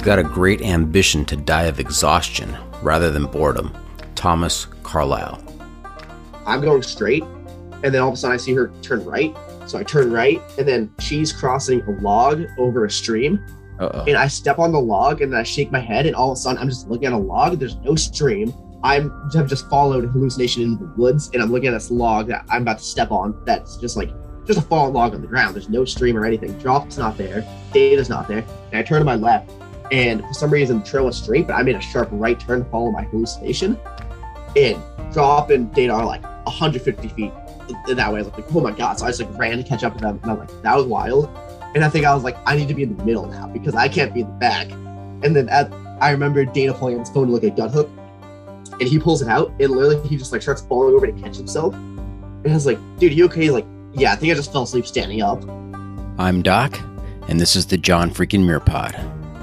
You've got a great ambition to die of exhaustion rather than boredom. Thomas Carlyle. I'm going straight, and then all of a sudden I see her turn right. So I turn right, and then she's crossing a log over a stream. And I step on the log, and then I shake my head, and all of a sudden I'm just looking at a log. There's no stream. I've just followed a hallucination into the woods, and I'm looking at this log that I'm about to step on. That's just a fallen log on the ground. There's no stream or anything. Drop's not there. Data's not there. And I turn to my left, and for some reason the trail was straight, but I made a sharp right turn to follow my hallucination. And Drop and Data are like 150 feet that way. I was like, oh my God. So I just ran to catch up with them, and I'm like, that was wild. And I think I was like, I need to be in the middle now because I can't be in the back. And then I remember Data pulling on his phone to look at gut hook, and he pulls it out, and literally he just starts falling over to catch himself. And I was like, dude, you okay? He's like, yeah, I think I just fell asleep standing up. I'm Doc, and this is the John freaking Muir Pod.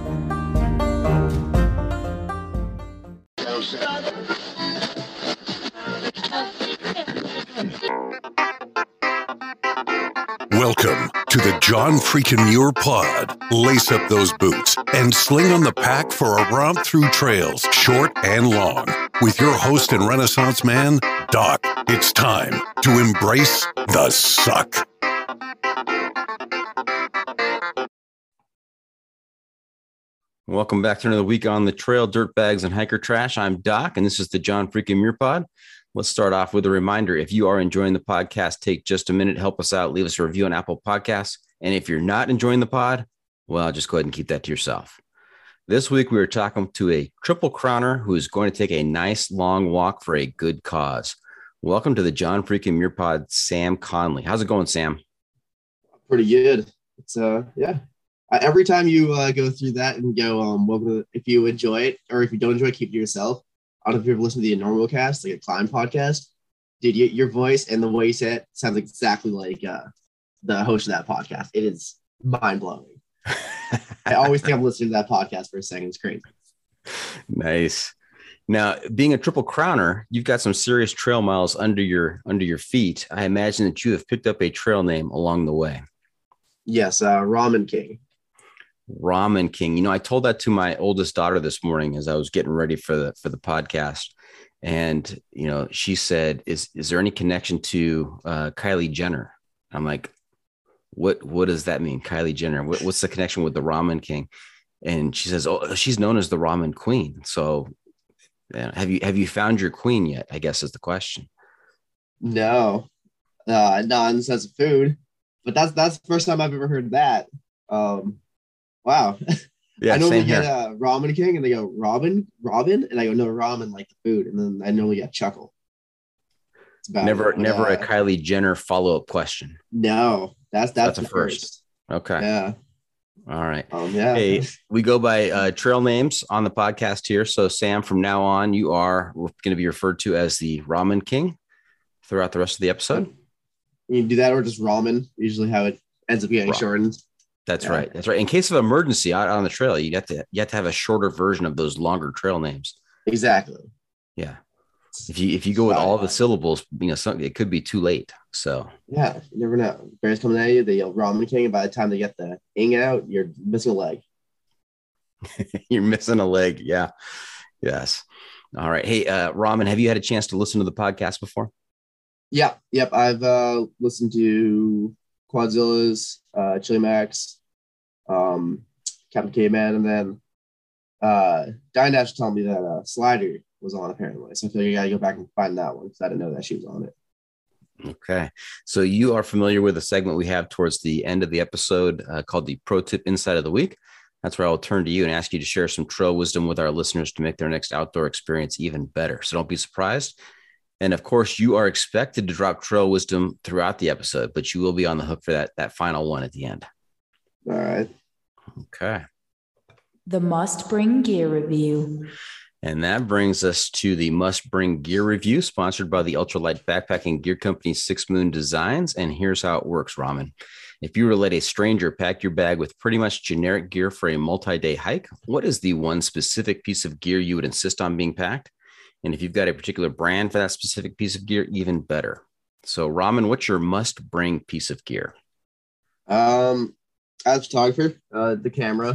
Welcome to the John freaking Muir Pod. Lace up those boots and sling on the pack for a romp through trails, short and long. With your host and Renaissance man, Doc, it's time to embrace the suck. Welcome back to another week on the trail, dirtbags and hiker trash. I'm Doc, and this is the John freaking Muir Pod. Let's start off with a reminder. If you are enjoying the podcast, take just a minute, help us out, leave us a review on Apple Podcasts. And if you're not enjoying the pod, well, just go ahead and keep that to yourself. This week, we were talking to a triple crowner who is going to take a nice long walk for a good cause. Welcome to the John freaking Muir Pod, Sam Conley. How's it going, Sam? Pretty good. It's yeah. Every time you go through that and go, if you enjoy it or if you don't enjoy it, keep it to yourself. I don't know if you've ever listened to the Normal Cast, like a climb podcast. Dude, your voice and the way you say it sounds exactly like the host of that podcast. It is mind-blowing. I always think I'm listening to that podcast for a second. It's crazy. Nice. Now, being a triple crowner, you've got some serious trail miles under your feet. I imagine that you have picked up a trail name along the way. Yes, Ramen King. Ramen King. You know, I told that to my oldest daughter this morning as I was getting ready for the podcast. And, you know, she said, is there any connection to Kylie Jenner? I'm like, what does that mean? Kylie Jenner. What's the connection with the Ramen King? And she says, oh, she's known as the Ramen Queen. So have you found your queen yet? I guess is the question. No, not in the sense of food, but that's the first time I've ever heard that. Wow. Yeah, I normally get Ramen King, and they go Robin, and I go no ramen like the food, and then I normally get chuckle. Never a Kylie Jenner follow-up question. No, that's a first. Okay. Yeah. All right. Yeah. Hey, we go by trail names on the podcast here. So Sam, from now on, you are going to be referred to as the Ramen King throughout the rest of the episode. You can do that or just ramen. Usually how it ends up getting shortened. That's right. That's right. In case of emergency out on the trail, you have to have a shorter version of those longer trail names. Exactly. Yeah. If you go with all the syllables, you know, it could be too late. So yeah, you never know. Bears coming at you, they yell Ramen King, and by the time they get the ing out, you're missing a leg. You're missing a leg. Yeah. Yes. All right. Hey, Ramen, have you had a chance to listen to the podcast before? Yeah. Yep. I've listened to Quadzilla's, Chili Max, Captain Caveman, and then Dine Dash told me that Slider was on apparently. So I feel like I gotta go back and find that one because I didn't know that she was on it. Okay. So you are familiar with a segment we have towards the end of the episode called the Pro Tip Insight of the Week. That's where I'll turn to you and ask you to share some trail wisdom with our listeners to make their next outdoor experience even better. So don't be surprised. And of course, you are expected to drop trail wisdom throughout the episode, but you will be on the hook for that final one at the end. All right. Okay. The Must Bring Gear Review. And that brings us to the Must Bring Gear Review, sponsored by the ultralight backpacking gear company 6 Moon Designs. And here's how it works, Ramen. If you were to let a stranger pack your bag with pretty much generic gear for a multi-day hike, what is the one specific piece of gear you would insist on being packed? And if you've got a particular brand for that specific piece of gear, even better. So, Ramen, what's your must-bring pice of gear? As a photographer, the camera.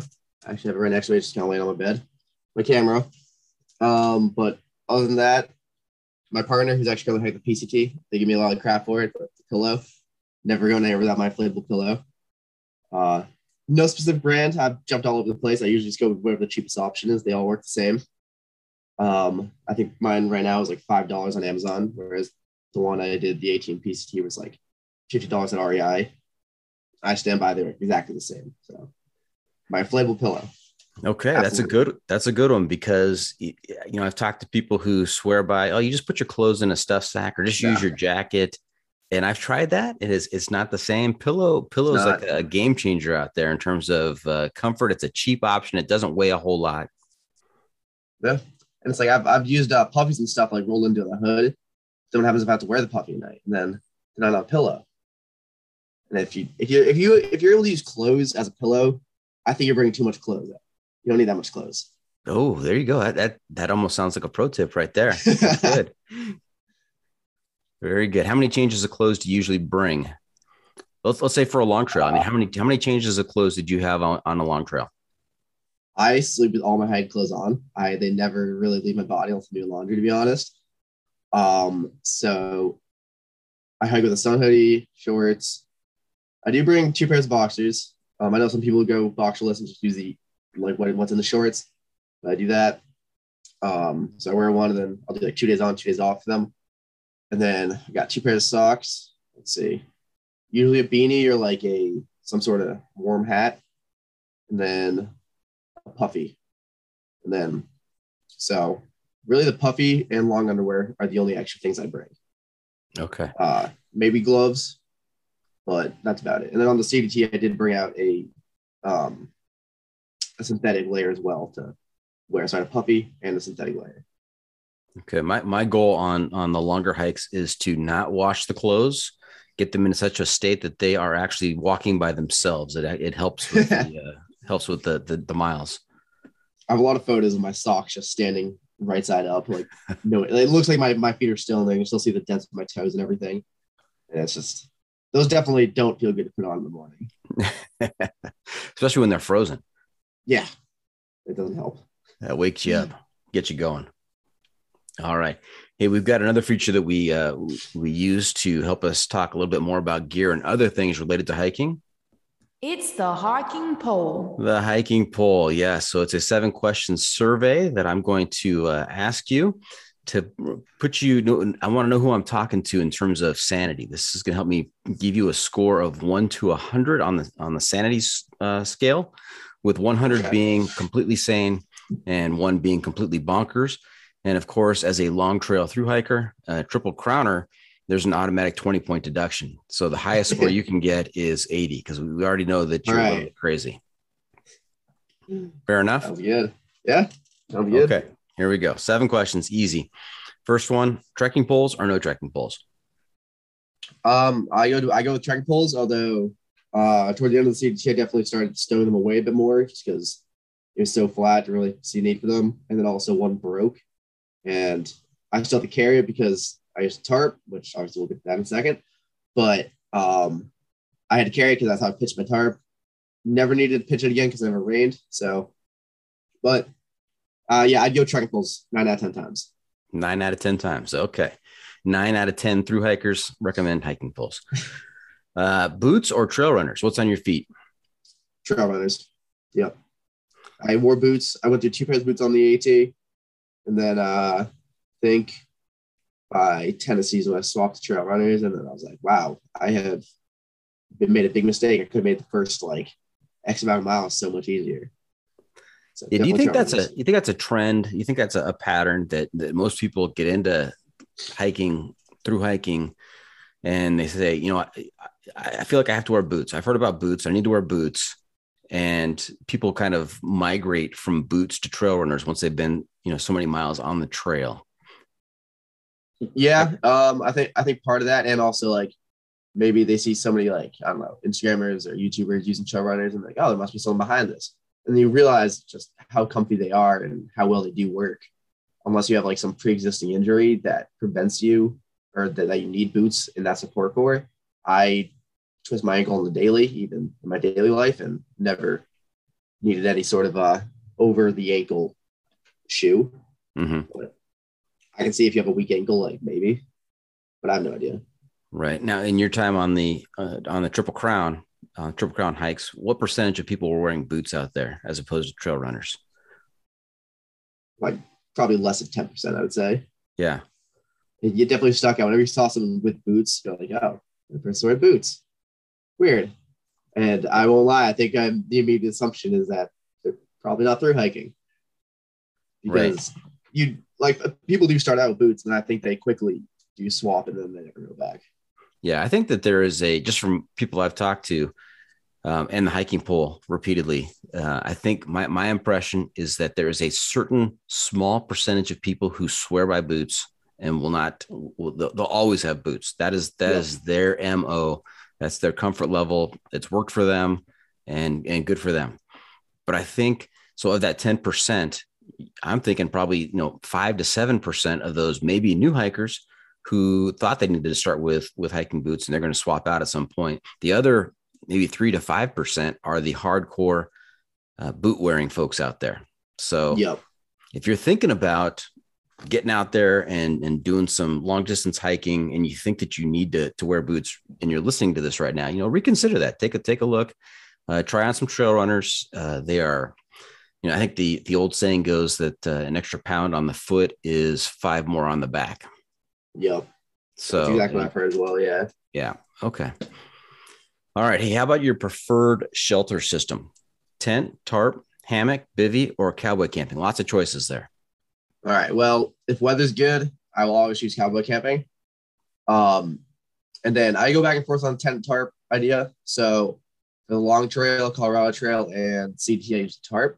I actually have it right next to me, just kind of laying on my bed, my camera. But other than that, my partner, who's actually going to hike the PCT, they give me a lot of crap for it, but the pillow, never going anywhere without my inflatable pillow. No specific brand. I've jumped all over the place. I usually just go with whatever the cheapest option is. They all work the same. I think mine right now is like $5 on Amazon, whereas the one I did, the 18 PCT, was like $50 at REI. I stand by, they're exactly the same. So my inflatable pillow. Okay, Absolutely. that's a good one, because I've talked to people who swear by, oh, you just put your clothes in a stuff sack or just use your jacket. And I've tried that. It's not the same. Pillow is like a game changer out there in terms of comfort. It's a cheap option. It doesn't weigh a whole lot. Yeah. And it's like I've used puffies and stuff like rolled into the hood. Then what happens if I have to wear the puffy at night? And then I don't have a pillow. And if you're able to use clothes as a pillow, I think you're bringing too much clothes up. You don't need that much clothes. Oh, there you go. That almost sounds like a pro tip right there. That's good. Very good. How many changes of clothes do you usually bring? Let's say for a long trail. I mean, how many changes of clothes did you have on a long trail? I sleep with all my hide clothes on. They never really leave my body unless I do laundry, to be honest. So I hike with a sun hoodie, shorts. I do bring 2 pairs of boxers. I know some people go boxerless and just use what's in the shorts. But I do that. So I wear one, and then I'll do like 2 days on, 2 days off for them. And then I got 2 pairs of socks. Let's see. Usually a beanie or like some sort of warm hat. And then a puffy. And then, so really the puffy and long underwear are the only extra things I bring. Okay. Maybe gloves, but that's about it. And then on the CDT, I did bring out a synthetic layer as well to wear. So I had a puffy and a synthetic layer. Okay. My goal on the longer hikes is to not wash the clothes, get them in such a state that they are actually walking by themselves. It helps with helps with the miles. I have a lot of photos of my socks just standing right side up. Like, no, it looks like my feet are still in there. You still see the dents of my toes and everything. And it's just, those definitely don't feel good to put on in the morning. Especially when they're frozen. Yeah. It doesn't help. That wakes you up, gets you going. All right. Hey, we've got another feature that we use to help us talk a little bit more about gear and other things related to hiking. It's the hiking poll. The hiking poll, yeah. So it's a 7-question survey that I'm going to ask you to put you. I want to know who I'm talking to in terms of sanity. This is going to help me give you a score of 1 to 100 on the sanity scale, with 100 being completely sane and 1 being completely bonkers. And of course, as a long trail through hiker, triple crowner, there's an automatic 20-point deduction. So the highest score you can get is 80, because we already know that you're a little crazy. Fair enough? Sounds good. Yeah, sounds good. Okay, here we go. 7 questions, easy. First one, trekking poles or no trekking poles? I go with trekking poles, although toward the end of the CDT, I definitely started stowing them away a bit more just because it was so flat to really see a need for them. And then also one broke, and I still have to carry it because I used a tarp, which obviously we'll get to that in a second. But I had to carry it because that's how I pitched my tarp. Never needed to pitch it again because it never rained. So, but yeah, I'd go trekking poles 9 out of 10 times. 9 out of 10 times. Okay. 9 out of 10 through hikers recommend hiking poles. Boots or trail runners? What's on your feet? Trail runners. Yep. I wore boots. I went through 2 pairs of boots on the AT. And then I think by Tennessee's when I swapped to trail runners. And then I was like, wow, I have made a big mistake. I could have made the first X amount of miles so much easier. So yeah, do you think that's a trend? You think that's a pattern that most people get into hiking, through hiking, and they say, I feel like I have to wear boots. I've heard about boots. I need to wear boots. And people kind of migrate from boots to trail runners once they've been, so many miles on the trail. Yeah. I think part of that, and also maybe they see somebody I don't know, Instagrammers or YouTubers using trail runners and oh, there must be someone behind this. And you realize just how comfy they are and how well they do work. Unless you have some pre-existing injury that prevents you or that you need boots in that support for. I twist my ankle on the daily, even in my daily life, and never needed any sort of over the ankle shoe. But I can see if you have a weak ankle, like maybe, but I have no idea. Right. Now, in your time on the Triple Crown hikes, what percentage of people were wearing boots out there as opposed to trail runners? Like probably less than 10%, I would say. Yeah. You definitely stuck out. Whenever you saw someone with boots, you're like, oh, the person wearing boots. Weird. And I won't lie, I think the immediate assumption is that they're probably not through hiking. Because people do start out with boots, and I think they quickly do swap and then they never go back. Yeah, I think that there is just from people I've talked to and the hiking poll repeatedly, I think my impression is that there is a certain small percentage of people who swear by boots and they'll always have boots. That is their MO. That's their comfort level. It's worked for them and good for them. But I think, so of that 10%, I'm thinking probably, 5 to 7% of those maybe new hikers who thought they needed to start with hiking boots and they're going to swap out at some point. The other maybe 3 to 5% are the hardcore boot wearing folks out there. So if you're thinking about getting out there and doing some long distance hiking and you think that you need to wear boots and you're listening to this right now, reconsider that. Take a look, try on some trail runners. They are, I think the old saying goes that an extra pound on the foot is 5 more on the back. Yep. So that's exactly what I've heard as well. Yeah. Yeah. Okay. All right. Hey, how about your preferred shelter system? Tent, tarp, hammock, bivy, or cowboy camping? Lots of choices there. All right. Well, if weather's good, I will always choose cowboy camping. And then I go back and forth on tent tarp idea. So the long trail, Colorado Trail, and CTA use tarp.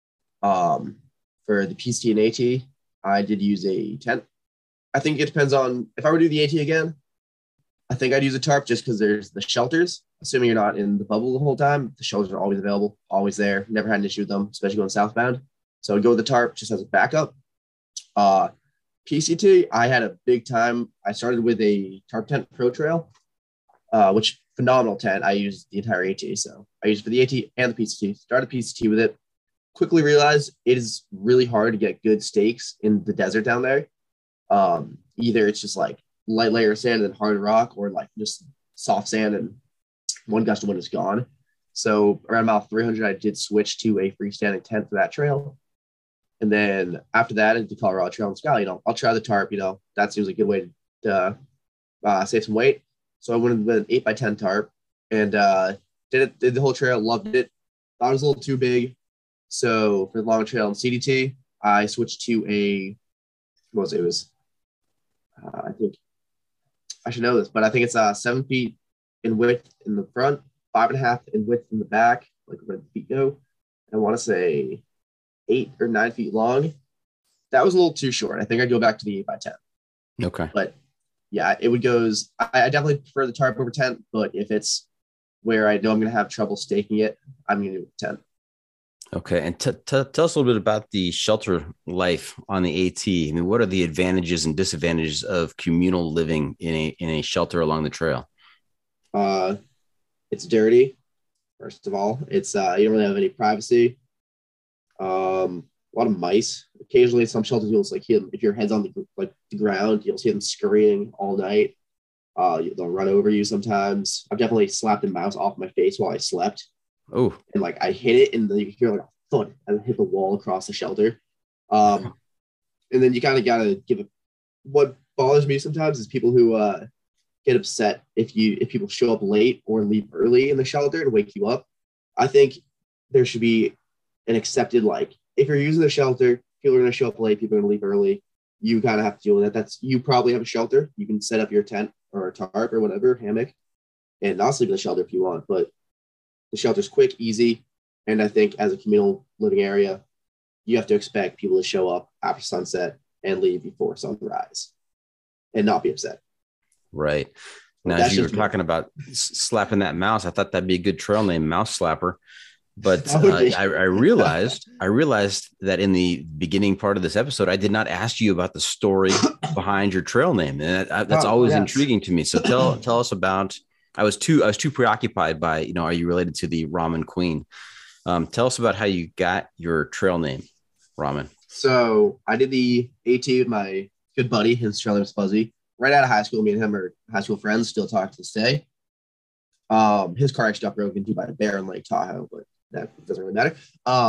For the PCT and AT, I did use a tent. I think it depends on if I were to do the AT again. I think I'd use a tarp just because there's the shelters. Assuming you're not in the bubble the whole time, the shelters are always available, always there. Never had an issue with them, especially going southbound. So I'd go with the tarp just as a backup. PCT, I had a big time. I started with a Tarp Tent Pro Trail, which phenomenal tent. I used the entire AT. So I used it for the AT and the PCT. Started PCT with it. Quickly realized it is really hard to get good stakes in the desert down there. Either it's just like light layer of sand and hard rock, or like just soft sand and one gust of wind is gone. So around about 300, I did switch to a freestanding tent for that trail. And then after that, into Colorado Trail and Sky, I'll try the tarp. That seems a good way to save some weight. So I went with an 8x10 tarp and did the whole trail, loved it. Thought it was a little too big. So for the long trail and CDT, I switched to I think I should know this, but I think it's 7 feet in width in the front, 5.5 in width in the back, like where the feet go. I want to say 8 or 9 feet long. That was a little too short. I think I'd go back to the 8x10. Okay. But yeah, I definitely prefer the tarp over tent, but if it's where I know I'm going to have trouble staking it, I'm going to do it with tent. Okay. And tell us a little bit about the shelter life on the AT. I mean, what are the advantages and disadvantages of communal living in a shelter along the trail? It's dirty. First of all, it's, you don't really have any privacy. A lot of mice. Occasionally some shelters you'll like hear them, if your head's on the ground, you'll see them scurrying all night. They'll run over you sometimes. I've definitely slapped a mouse off my face while I slept. Oh, and like I hit it and then you hear like a thud and hit the wall across the shelter. And then you kind of got to give it. What bothers me sometimes is people who get upset if people show up late or leave early in the shelter to wake you up. I think there should be an accepted, like, if you're using the shelter, people are going to show up late, people are going to leave early. You kind of have to deal with that. You probably have a shelter. You can set up your tent or a tarp or whatever, hammock, and not sleep in the shelter if you want. But the shelter's quick, easy, and I think as a communal living area, you have to expect people to show up after sunset and leave before sunrise and not be upset. Right. Now, as you were talking about slapping that mouse, I thought that'd be a good trail name, Mouse Slapper. But I realized that in the beginning part of this episode, I did not ask you about the story behind your trail name, and that's always intriguing to me. So tell us about. I was too preoccupied by, are you related to the Ramen Queen? Tell us about how you got your trail name, Ramen. So I did the AT with my good buddy. His trail name was Fuzzy. Right out of high school, me and him are high school friends. Still talk to this day. His car actually got broken into by a bear in Lake Tahoe, but that doesn't really matter.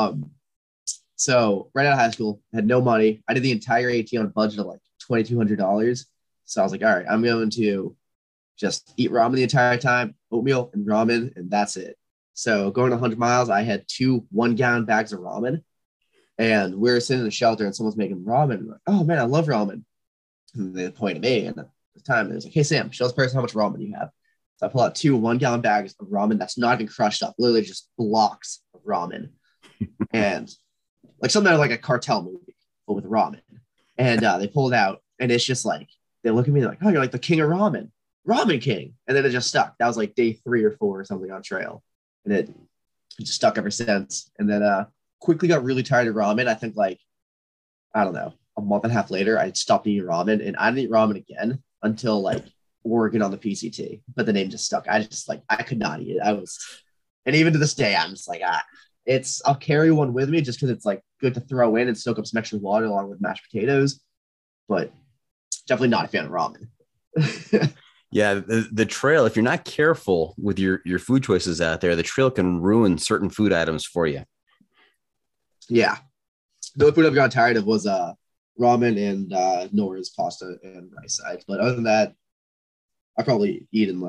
So right out of high school, had no money. I did the entire AT on a budget of like $2,200. So I was like, all right, I'm going to just eat ramen the entire time, oatmeal and ramen, and that's it. So going 100 miles, I had 2 1-gallon bags of ramen, and we were sitting in the shelter, and someone's making ramen. Like, oh man, I love ramen. And they pointed at me, and at the time it was like, hey Sam, show this person how much ramen you have. So I pull out 2 1-gallon bags of ramen that's not even crushed up, literally just blocks of ramen, and like something out of like a cartel movie, but with ramen. And they pulled out, and it's just like they look at me like, oh, you're like the king of ramen king. And then it just stuck. That was like day 3 or 4 or something on trail, and it just stuck ever since. And then quickly got really tired of ramen. I think like, I don't know, a month and a half later, I stopped eating ramen, and I didn't eat ramen again until like Oregon on the PCT. But the name just stuck. I could not eat it. And even to this day, I'm just like, I'll carry one with me just because it's like good to throw in and soak up some extra water along with mashed potatoes, but definitely not a fan of ramen. Yeah, the trail, if you're not careful with your food choices out there, the trail can ruin certain food items for you. Yeah. The only food I've gotten tired of was ramen and Nora's pasta and rice sides. But other than that, I probably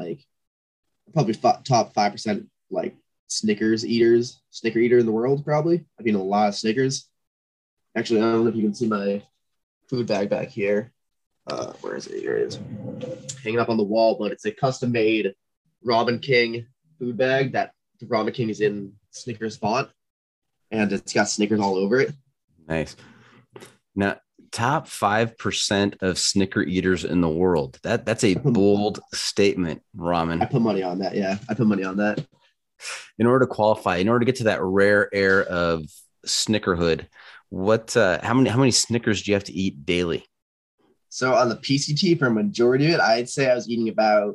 top 5% like Snicker eater in the world, probably. I've eaten a lot of Snickers. Actually, I don't know if you can see my food bag back here. Where is it? Here it is. Hanging up on the wall, but it's a custom-made Ramen King food bag that the Ramen King is in Snickers font, and it's got Snickers all over it. Nice. Now, top 5% of Snicker eaters in the world. That's a bold statement, Ramen. I put money on that. Yeah, I put money on that. In order to qualify, in order to get to that rare air of Snickerhood, how many Snickers do you have to eat daily? So on the PCT, for a majority of it, I'd say I was eating about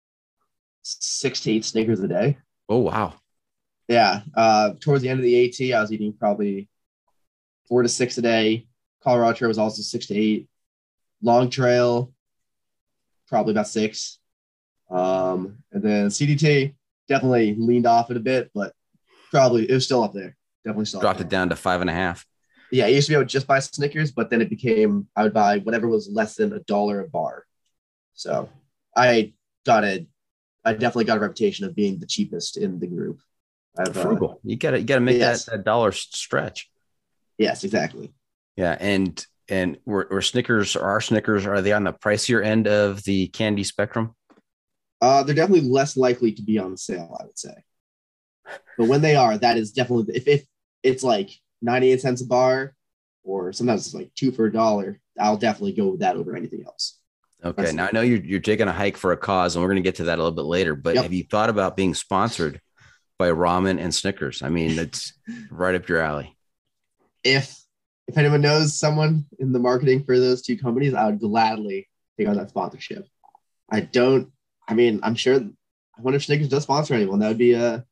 6 to 8 Snickers a day. Oh, wow. Yeah. Towards the end of the AT, I was eating probably 4 to 6 a day. Colorado Trail was also 6 to 8. Long Trail, probably about 6. And then CDT, definitely leaned off it a bit, but probably it was still up there. Definitely still dropped it down to 5.5. Yeah, I used to be able to just buy Snickers, but then it became I would buy whatever was less than $1 a bar. So I definitely got a reputation of being the cheapest in the group. Frugal. You gotta make that dollar stretch. Yes, exactly. Yeah, and our Snickers, are they on the pricier end of the candy spectrum? They're definitely less likely to be on sale, I would say. But when they are, that is definitely if it's like 98 cents a bar, or sometimes it's like 2 for $1, I'll definitely go with that over anything else. Okay. Now I know you're taking a hike for a cause, and we're going to get to that a little bit later, but Have you thought about being sponsored by ramen and Snickers? I mean, that's right up your alley. If anyone knows someone in the marketing for those 2 companies, I would gladly take on that sponsorship. I'm sure, I wonder if Snickers does sponsor anyone. That'd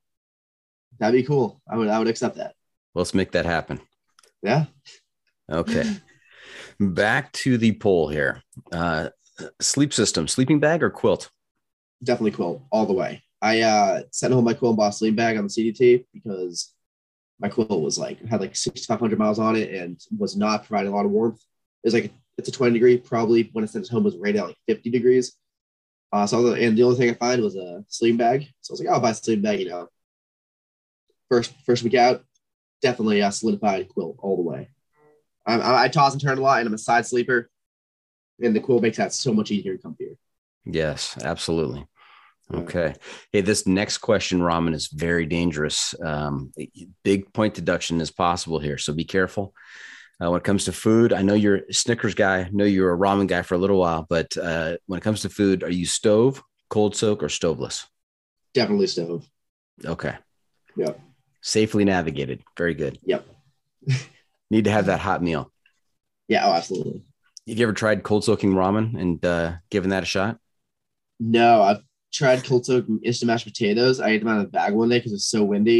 be cool. I would accept that. Let's make that happen. Yeah. Okay. Back to the poll here. Sleep system, sleeping bag or quilt? Definitely quilt all the way. I sent home my Quill and Boss sleeping bag on the CDT because my quilt was had 6,500 miles on it and was not providing a lot of warmth. It's a 20 degree, probably when I sent it home was rated at 50 degrees. And the only thing I find was a sleeping bag. So I was like, I'll buy a sleeping bag, First week out, definitely solidified quilt all the way. I toss and turn a lot, and I'm a side sleeper, and the quilt makes that so much easier and comfier. Yes, absolutely. Okay. Hey, this next question, Ramen, is very dangerous. Big point deduction is possible here, so be careful. When it comes to food, I know you're a Snickers guy. I know you're a ramen guy for a little while, but when it comes to food, are you stove, cold soak, or stoveless? Definitely stove. Okay. Yep. Safely navigated. Very good. Yep. Need to have that hot meal. Yeah, absolutely. Have you ever tried cold soaking ramen and given that a shot? No, I've tried cold soaking instant mashed potatoes. I ate them out of the bag one day because it's so windy.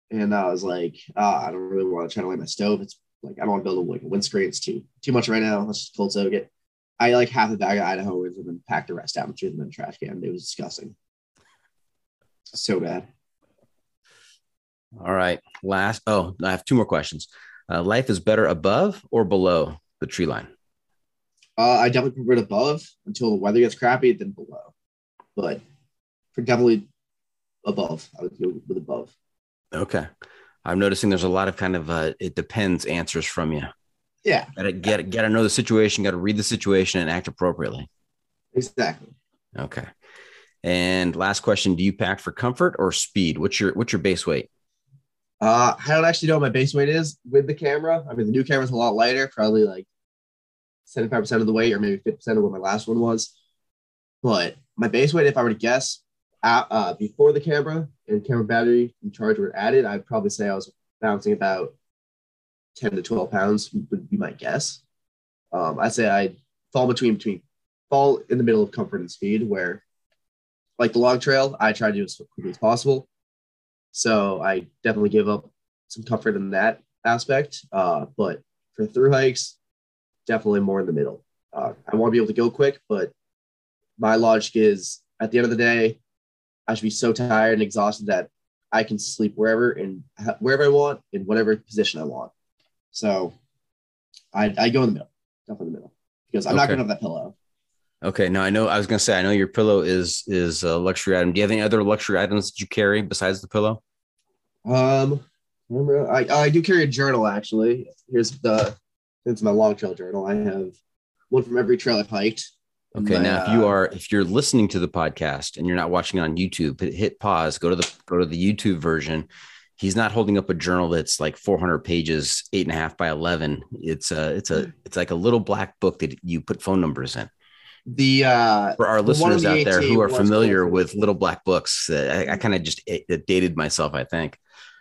And I was like, I don't really want to try to light my stove. It's like, I don't want to build a windscreen. It's too much right now. Let's just cold soak it. I like half a bag of Idaho and then packed the rest out and threw them in the trash can. It was disgusting. So bad. All right. I have two more questions. Life is better above or below the tree line? I definitely prefer it above until the weather gets crappy, then below. But for definitely above, I would go with above. Okay. I'm noticing there's a lot of kind of it depends answers from you. Yeah. Gotta know the situation, gotta read the situation and act appropriately. Exactly. Okay. And last question, do you pack for comfort or speed? What's your base weight? I don't actually know what my base weight is with the camera. I mean, the new camera's a lot lighter, probably like 75% of the weight or maybe 50% of what my last one was. But my base weight, if I were to guess, before the camera and camera battery and charge were added, I'd probably say I was bouncing about 10 to 12 pounds would be my guess. I'd say I'd fall fall in the middle of comfort and speed, where like the long trail, I try to do as quickly as possible. So I definitely give up some comfort in that aspect. But for through hikes, definitely more in the middle. I want to be able to go quick, but my logic is at the end of the day, I should be so tired and exhausted that I can sleep wherever I want in whatever position I want. So I go in the middle, definitely in the middle, because I'm not going to have that pillow. Okay. Now I was going to say, I know your pillow is a luxury item. Do you have any other luxury items that you carry besides the pillow? I do carry a journal, actually. It's my long trail journal. I have one from every trail I've hiked. Okay. Now if you're listening to the podcast and you're not watching it on YouTube, hit pause, go to the YouTube version. He's not holding up a journal that's like 400 pages, 8.5 by 11. It's like a little black book that you put phone numbers in. For our listeners out there who are familiar with little black books, I kind of just dated myself, I think.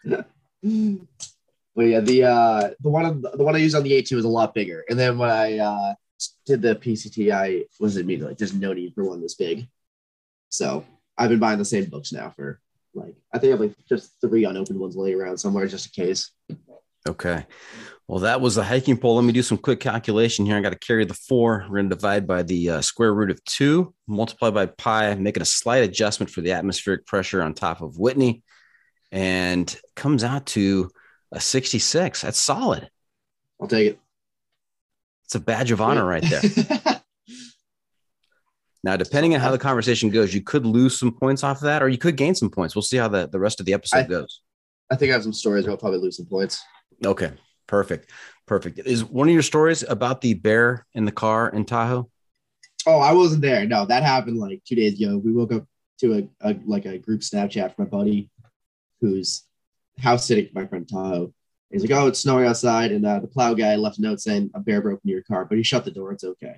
Well, yeah, the one I used on the A2 was a lot bigger, and then when I did the PCT, I was immediately like, "There's no need for one this big." So I've been buying the same books now for I think I have like just 3 unopened ones laying around somewhere just in case. Okay. Well, that was the hiking pole. Let me do some quick calculation here. I got to carry the 4. We're going to divide by the square root of 2, multiply by pi, making a slight adjustment for the atmospheric pressure on top of Whitney, and comes out to a 66. That's solid. I'll take it. It's a badge of honor right there. Now, depending on how the conversation goes, you could lose some points off of that, or you could gain some points. We'll see how the rest of the episode goes. I think I have some stories where I'll probably lose some points. Okay. Perfect. Is one of your stories about the bear in the car in Tahoe? Oh, I wasn't there. No, that happened like 2 days ago. We woke up to a group Snapchat from my buddy who's house sitting for my friend Tahoe. He's like, "Oh, it's snowing outside." And the plow guy left a note saying a bear broke into your car, but he shut the door. It's okay.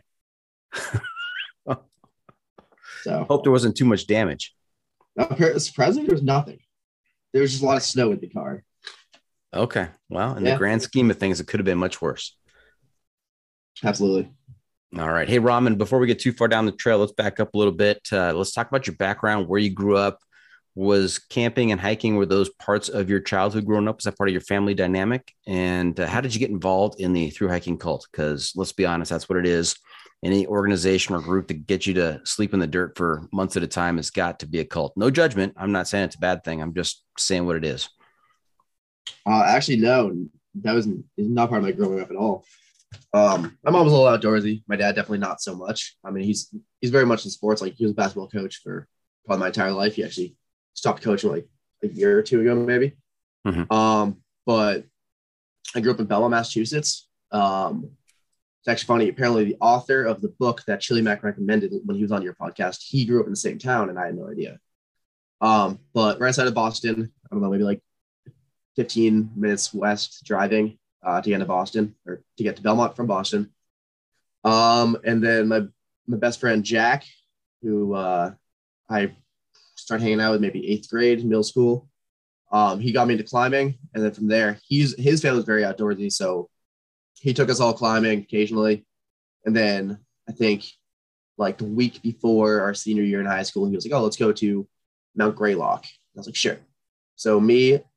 So hope there wasn't too much damage. Surprisingly, there was nothing. There was just a lot of snow in the car. Okay. Well, in the grand scheme of things, it could have been much worse. Absolutely. All right. Hey, Raman, before we get too far down the trail, let's back up a little bit. Let's talk about your background, where you grew up. Was camping and hiking, were those parts of your childhood growing up? Was that part of your family dynamic? And how did you get involved in the through hiking cult? Because let's be honest, that's what it is. Any organization or group that gets you to sleep in the dirt for months at a time has got to be a cult. No judgment. I'm not saying it's a bad thing. I'm just saying what it is. Actually, no, that is not part of my growing up at all. My mom was a little outdoorsy. My dad definitely not so much. I mean, he's very much in sports. Like, he was a basketball coach for probably my entire life. He actually stopped coaching like a year or 2 ago, maybe. Mm-hmm. But I grew up in Belmont, Massachusetts. It's actually funny. Apparently, the author of the book that Chili Mac recommended when he was on your podcast, he grew up in the same town, and I had no idea. But right outside of Boston, I don't know, maybe like 15 minutes west driving to get to Boston, or to get to Belmont from Boston. And then my best friend Jack, who I started hanging out with maybe 8th grade, middle school. He got me into climbing, and then from there, his family was very outdoorsy, so he took us all climbing occasionally. And then I think like the week before our senior year in high school, he was like, "Oh, let's go to Mount Greylock." I was like, "Sure." So me,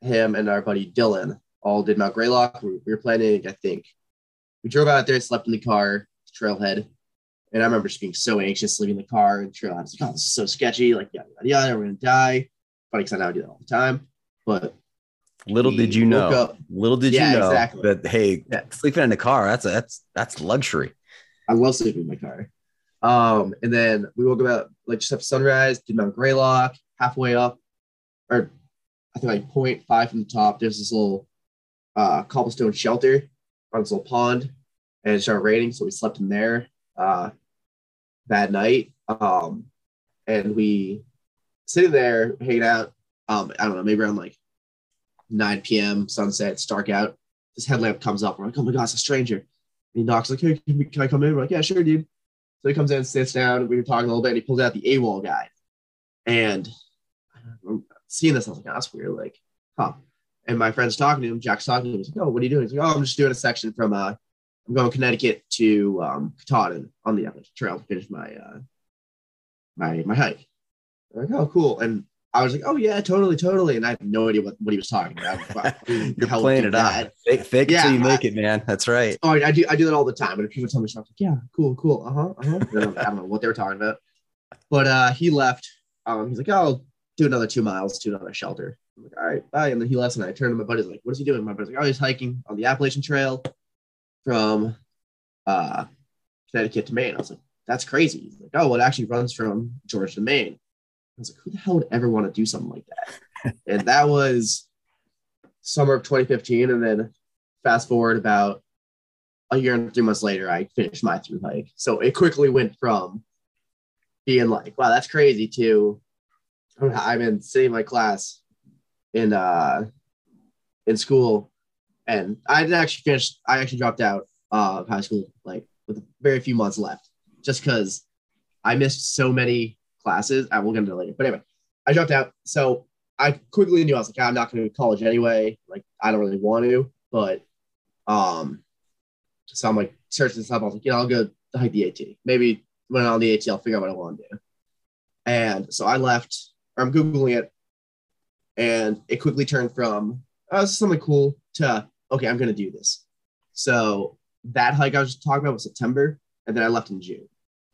him and our buddy Dylan all did Mount Greylock. We were planning, I think. We drove out there, slept in the car, trailhead. And I remember just being so anxious leaving the car and trailhead. I was like, oh, this is so sketchy. Like, yeah, we're going to die. Funny because I now do that all the time. But little did you know exactly. that, hey, sleeping in the car, that's luxury. I love sleeping in my car. And then we woke up like just after sunrise, did Mount Greylock, halfway up, or I think like 0.5 from the top. There's this little cobblestone shelter on this little pond, and it started raining, so we slept in there that night. And we sitting there hanging out. I don't know, maybe around like 9 p.m. sunset, it's dark out. This headlamp comes up. We're like, oh my god, it's a stranger. And he knocks like, hey, can I come in? We're like, yeah, sure, dude. So he comes in, sits down, and we were talking a little bit, and he pulls out the AWOL guide. And I'm seeing this, I was like, oh, that's weird. Like, huh. And my friend's talking to him, Jack's talking to him. He's like, oh, what are you doing? He's like, oh, I'm just doing a section from, I'm going Connecticut to Katahdin on the Appalachian Trail to finish my my hike. I'm like, oh, cool. And I was like, oh, yeah, totally. And I had no idea what he was talking about. Wow, you're playing it out. Fake it till you make it, man. That's right. Oh, I do that all the time. And if people tell me stuff, like, yeah, cool. I don't know what they were talking about. But he left. He's like, oh, I'll do another 2 miles to another shelter. I'm like, all right, bye. And then he left, and I turned to my buddy's like, what is he doing? My buddy's like, oh, he's hiking on the Appalachian Trail from Connecticut to Maine. I was like, that's crazy. He's like, oh, well, it actually runs from Georgia to Maine. I was like, who the hell would ever want to do something like that? And that was summer of 2015. And then fast forward about a year and 3 months later, I finished my through hike. So it quickly went from being like, wow, that's crazy, to I've been sitting in my class in school, and I actually dropped out of high school like with very few months left, just because I missed so many classes. I will get into it later. But anyway, I dropped out. So I quickly knew, I was like, I'm not going to go to college anyway. Like, I don't really want to. But so I'm like searching this up. I was like, I'll go hike the AT. Maybe when I'm on the AT, I'll figure out what I want to do. And so I left, or I'm Googling it, and it quickly turned from, oh, this is something cool, to, okay, I'm going to do this. So that hike I was talking about was September, and then I left in June.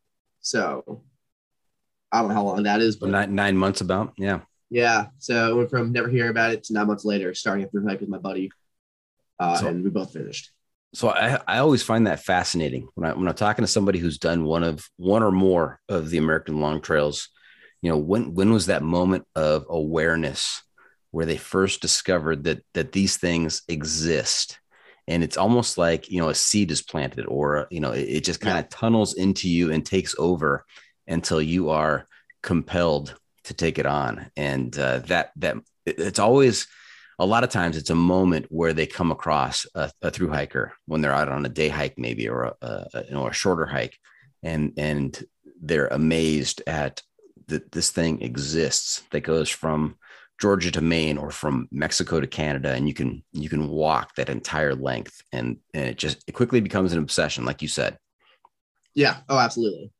So I don't know how long that is, but 9 months about. Yeah. Yeah. So it went from never hearing about it to 9 months later, starting a through hike with my buddy. And we both finished. So I always find that fascinating when I'm talking to somebody who's done one or more of the American long trails. When was that moment of awareness where they first discovered that these things exist? And it's almost like, a seed is planted, or, it just kind of tunnels into you and takes over until you are compelled to take it on. And that it's always, a lot of times it's a moment where they come across a through hiker when they're out on a day hike, maybe, or a shorter hike. And they're amazed at that this thing exists that goes from Georgia to Maine, or from Mexico to Canada. And you can walk that entire length, and it quickly becomes an obsession, like you said. Yeah. Oh, absolutely.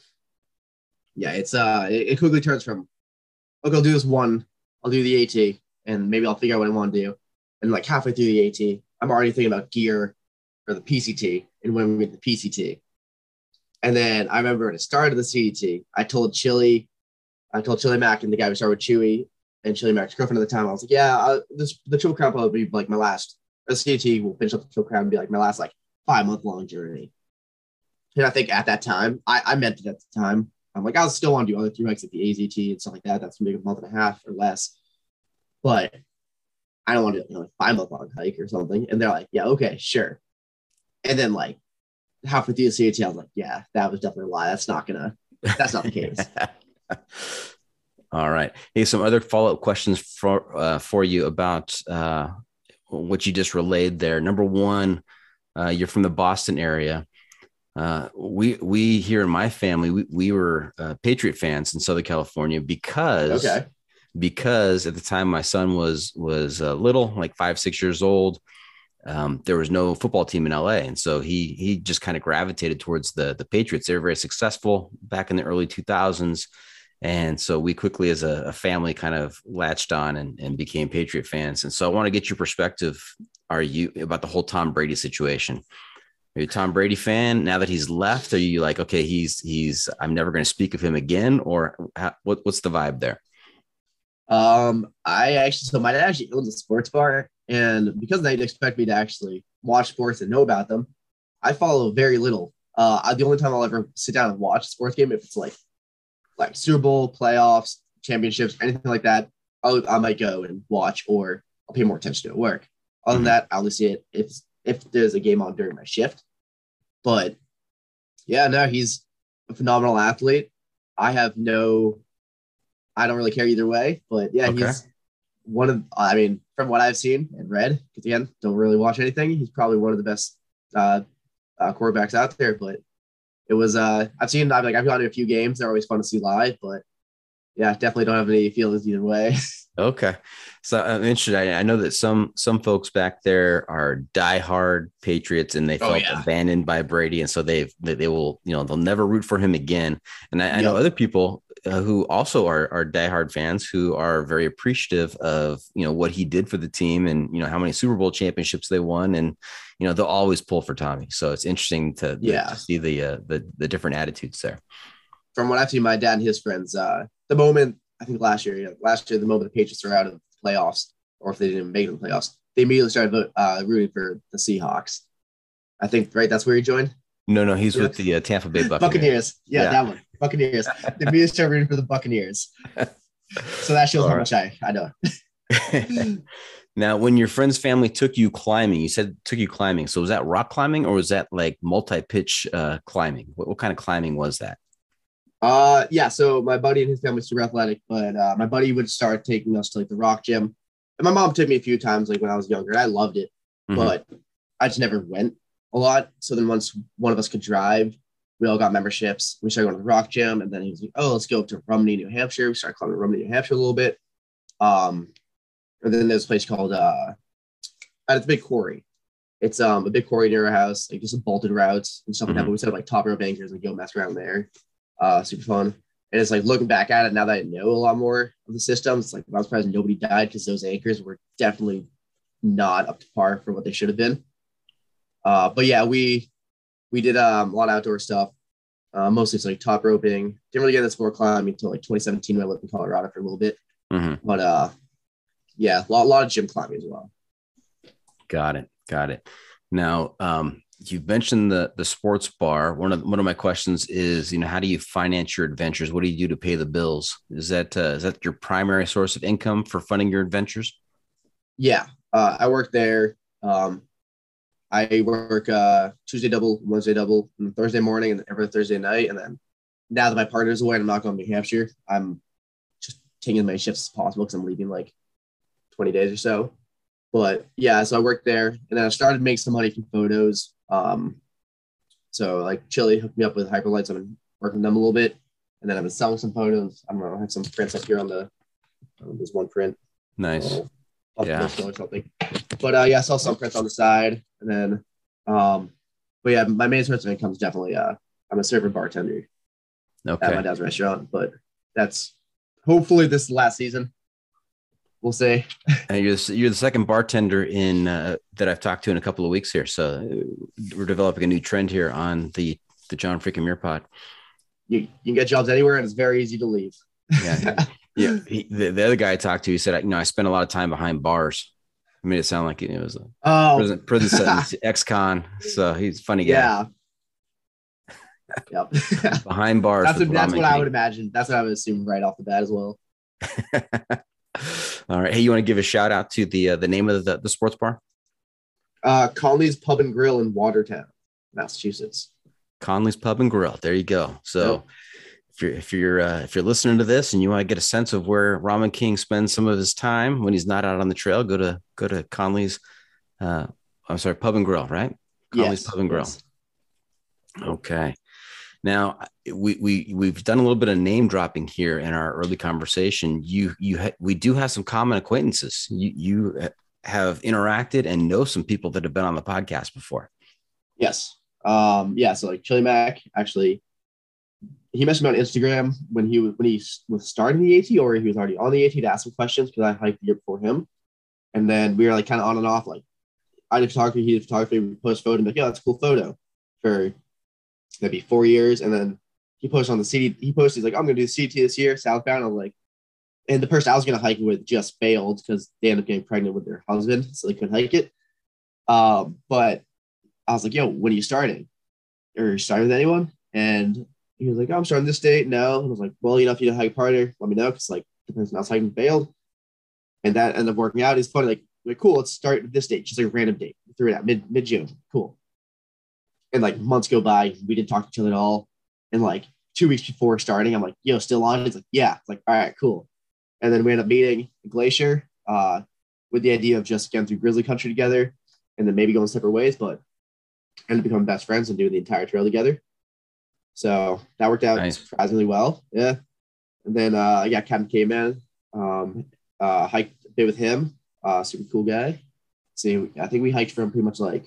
Yeah. It's it quickly turns from, okay, I'll do this one, I'll do the AT, and maybe I'll figure out what I want to do. And like halfway through the AT, I'm already thinking about gear for the PCT and when we get the PCT. And then I remember when it started the CDT, I told Chili Mack, and the guy we started with, Chewy, and Chili Mack's girlfriend at the time, I was like, yeah, the Triple Crown will be like my last, the CDT will finish up the Triple Crown and be like my last like 5-month long journey. And I think at that time, I meant it at the time. I'm like, I still want to do other through hikes like the AZT and stuff like that. That's maybe a month and a half or less. But I don't want to do a 5-month long hike or something. And they're like, yeah, okay, sure. And then like halfway through the CDT, I was like, yeah, that was definitely a lie. That's not the case. All right. Hey, some other follow-up questions for you about what you just relayed there. Number one, you're from the Boston area. We here in my family, we were Patriot fans in Southern California because at the time my son was little, like 5-6 years old. There was no football team in LA. And so he just kind of gravitated towards the Patriots. They were very successful back in the early 2000s. And so we quickly, as a family, kind of latched on and became Patriot fans. And so I want to get your perspective. Are you about the whole Tom Brady situation? Are you a Tom Brady fan now that he's left? Are you like, okay, I'm never going to speak of him again, or what's the vibe there? So my dad actually owns a sports bar, and because they expect me to actually watch sports and know about them, I follow very little. The only time I'll ever sit down and watch a sports game if it's like Super Bowl, playoffs, championships, anything like that, I might go and watch, or I'll pay more attention to it at work. Other than that, I'll only see it if there's a game on during my shift. But yeah, no, he's a phenomenal athlete. I don't really care either way, but yeah, okay. He's from what I've seen and read, because again, don't really watch anything, he's probably one of the best quarterbacks out there. But it was, I've gone to a few games. They're always fun to see live, but yeah, definitely don't have any feelings either way. Okay. So I'm interested. I know that some folks back there are diehard Patriots, and they felt abandoned by Brady. And so they will, they'll never root for him again. And I know other people who also are diehard fans who are very appreciative of, what he did for the team, and, how many Super Bowl championships they won. And, they'll always pull for Tommy. So it's interesting to see the different attitudes there. From what I've seen, my dad and his friends, the moment, I think last year, the moment the Patriots are out of the playoffs, or if they didn't even make the playoffs, they immediately started rooting for the Seahawks. I think, right? That's where he joined? No, he's with the Tampa Bay Buccaneers. Buccaneers. Yeah, that one. Buccaneers. They immediately started rooting for the Buccaneers. So that shows how much I know. Now, when your friend's family took you climbing, so was that rock climbing, or was that like multi-pitch climbing? What kind of climbing was that? So my buddy and his family are super athletic, but my buddy would start taking us to like the rock gym. And my mom took me a few times like when I was younger, and I loved it, but I just never went a lot. So then once one of us could drive, we all got memberships. We started going to the rock gym, and then he was like, "Oh, let's go up to Rumney, New Hampshire." We started climbing Rumney, New Hampshire a little bit. And then there's a place called it's a big quarry. It's a big quarry near our house, like just some bolted routes and stuff like that. But we set up like top rope anchors and go mess around there. Super fun. And it's like looking back at it now that I know a lot more of the systems, like I was surprised nobody died, because those anchors were definitely not up to par for what they should have been. But yeah, we did a lot of outdoor stuff. Mostly it's like top roping. Didn't really get into sport climbing until like 2017 when I lived in Colorado for a little bit. But a lot of gym climbing as well. Got it. Now, you've mentioned the sports bar. One of my questions is, how do you finance your adventures? What do you do to pay the bills? Is that your primary source of income for funding your adventures? Yeah, I work there. I work Tuesday double, Wednesday double, and Thursday morning, and every Thursday night. And then now that my partner's away and I'm not going to New Hampshire, I'm just taking as many shifts as possible because I'm leaving like 20 days or so. But yeah, so I worked there, and then I started making some money from photos. So like Chili hooked me up with Hyperlights. I've been working with them a little bit, and then I've been selling some photos. I don't know, I have some prints up here on there's one print. Nice. Or something. But I saw some prints on the side, and then but yeah, my main source of income is definitely I'm a server bartender at my dad's restaurant, but that's hopefully this is the last season. We'll see. And you're the second bartender in that I've talked to in a couple of weeks here. So we're developing a new trend here on the John freaking Muir pod. You can get jobs anywhere, and it's very easy to leave. Yeah. Yeah. The other guy I talked to, he said, I spent a lot of time behind bars. I made it sound like it was a prison sentence, ex-con. So he's a funny guy. Yeah. Yep. Behind bars. That's what I would imagine. That's what I would assume right off the bat as well. All right. Hey, you want to give a shout out to the name of the sports bar? Conley's Pub and Grill in Watertown, Massachusetts. Conley's Pub and Grill. There you go. So if you're listening to this and you want to get a sense of where Ramen King spends some of his time when he's not out on the trail, go to Conley's. Pub and Grill, right? Conley's Pub and Grill. Yes. Okay. Now we've done a little bit of name dropping here in our early conversation. We do have some common acquaintances. You have interacted and know some people that have been on the podcast before. Yes. So like Chili Mac, actually, he messaged me on Instagram when he was starting the AT, or he was already on the AT, to ask some questions, because I hiked the year before him. And then we were like kind of on and off. Like, I did photography, he did photography. We post photo and like, yeah, that's a cool photo for maybe 4 years. And then he posted on the CT. He's like, I'm gonna do the CT this year, southbound. I'm like, and the person I was gonna hike with just failed because they ended up getting pregnant with their husband, so they couldn't hike it. But I was like, yo, when are you starting? Or are you starting with anyone? And he was like, oh, I'm starting this date. No. And I was like, well, if you don't hike harder, let me know, because like the person I was hiking failed. And that ended up working out. It's funny, like cool, let's start this date, just like a random date. We threw it out mid-June. Cool. And like months go by, we didn't talk to each other at all. And like 2 weeks before starting, I'm like, yo, still on? He's like, yeah. It's like, all right, cool. And then we ended up meeting at Glacier with the idea of just getting through Grizzly Country together and then maybe going separate ways, but ended up becoming best friends and doing the entire trail together. So that worked out surprisingly well. Yeah. And then I got Captain Caveman, hiked a bit with him, super cool guy. So I think we hiked from pretty much like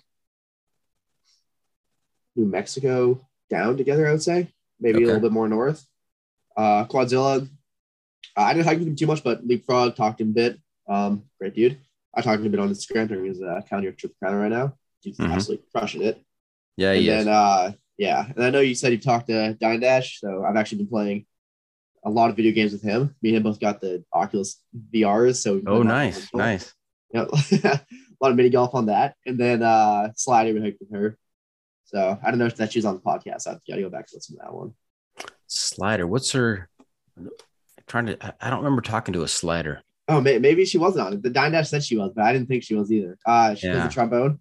New Mexico down together, I would say. Maybe a little bit more north. Quadzilla, I didn't hike with him too much, but Leapfrog talked to him a bit. Great dude. I talked to him a bit on Instagram during his calendar trip right now. He's absolutely crushing it. Yeah, he is. Yeah, and I know you said you talked to Dine Dash, so I've actually been playing a lot of video games with him. Me and him both got the Oculus VRs, so nice. Yeah, a lot of mini golf on that, and then Slider we hiked with her. So I don't know if that she's on the podcast. I've got to go back to listen to that one. Slider, what's her? I don't remember talking to a Slider. Oh, maybe she wasn't on it. The Dine Dash said she was, but I didn't think she was either. She plays the trombone.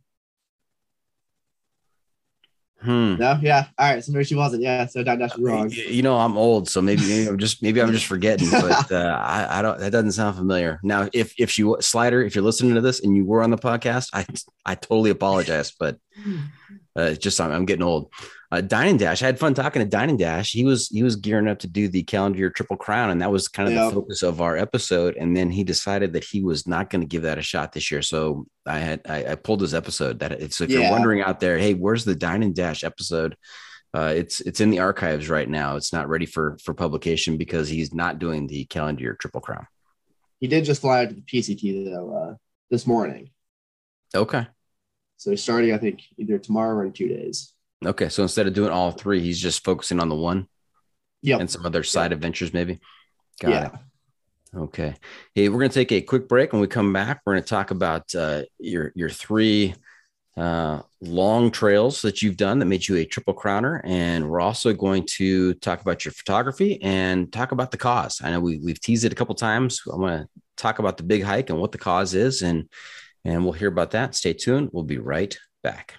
No, yeah. All right, so maybe she wasn't. Yeah, so Dine Dash was wrong. I'm old, so maybe I'm just forgetting. But I don't. That doesn't sound familiar. Now, if Slider, if you're listening to this and you were on the podcast, I totally apologize, but just I'm getting old. Dine and Dash, I had fun talking to Dine and Dash. He was gearing up to do the calendar year Triple Crown, and that was kind of the focus of our episode. And then he decided that he was not going to give that a shot this year. So I pulled his episode. So if you're wondering out there, hey, where's the Dine and Dash episode? It's in the archives right now. It's not ready for publication because he's not doing the calendar year Triple Crown. He did just fly out to the PCT though this morning. Okay. So he's starting, I think, either tomorrow or in 2 days. Okay, so instead of doing all three, he's just focusing on the one. Yep. And some other side adventures, maybe. Got it. Okay. Hey, we're going to take a quick break. When we come back, we're going to talk about your three long trails that you've done that made you a Triple Crowner. And we're also going to talk about your photography and talk about the cause. I know we've teased it a couple times. I want to talk about the big hike and what the cause is, and we'll hear about that. Stay tuned. We'll be right back.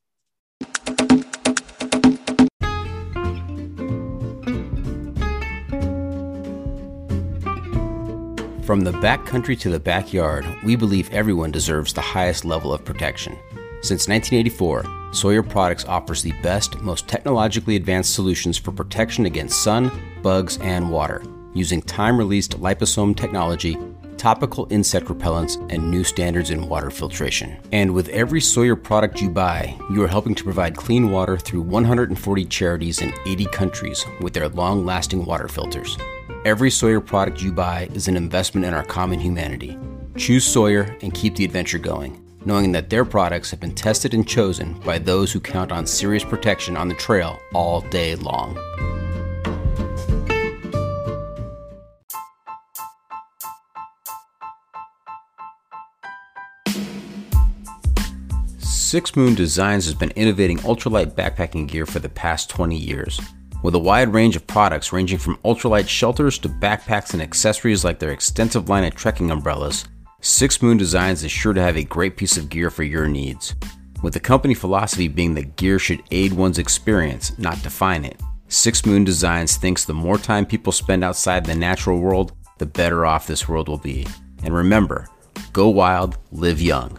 From the backcountry to the backyard, we believe everyone deserves the highest level of protection. Since 1984, Sawyer Products offers the best, most technologically advanced solutions for protection against sun, bugs, and water, using time-released liposome technology, topical insect repellents, and new standards in water filtration. And with every Sawyer product you buy, you are helping to provide clean water through 140 charities in 80 countries with their long-lasting water filters. Every Sawyer product you buy is an investment in our common humanity. Choose Sawyer and keep the adventure going, knowing that their products have been tested and chosen by those who count on serious protection on the trail all day long. Six Moon Designs has been innovating ultralight backpacking gear for the past 20 years. With a wide range of products ranging from ultralight shelters to backpacks and accessories like their extensive line of trekking umbrellas, Six Moon Designs is sure to have a great piece of gear for your needs. With the company philosophy being that gear should aid one's experience, not define it, Six Moon Designs thinks the more time people spend outside the natural world, the better off this world will be. And remember, go wild, live young.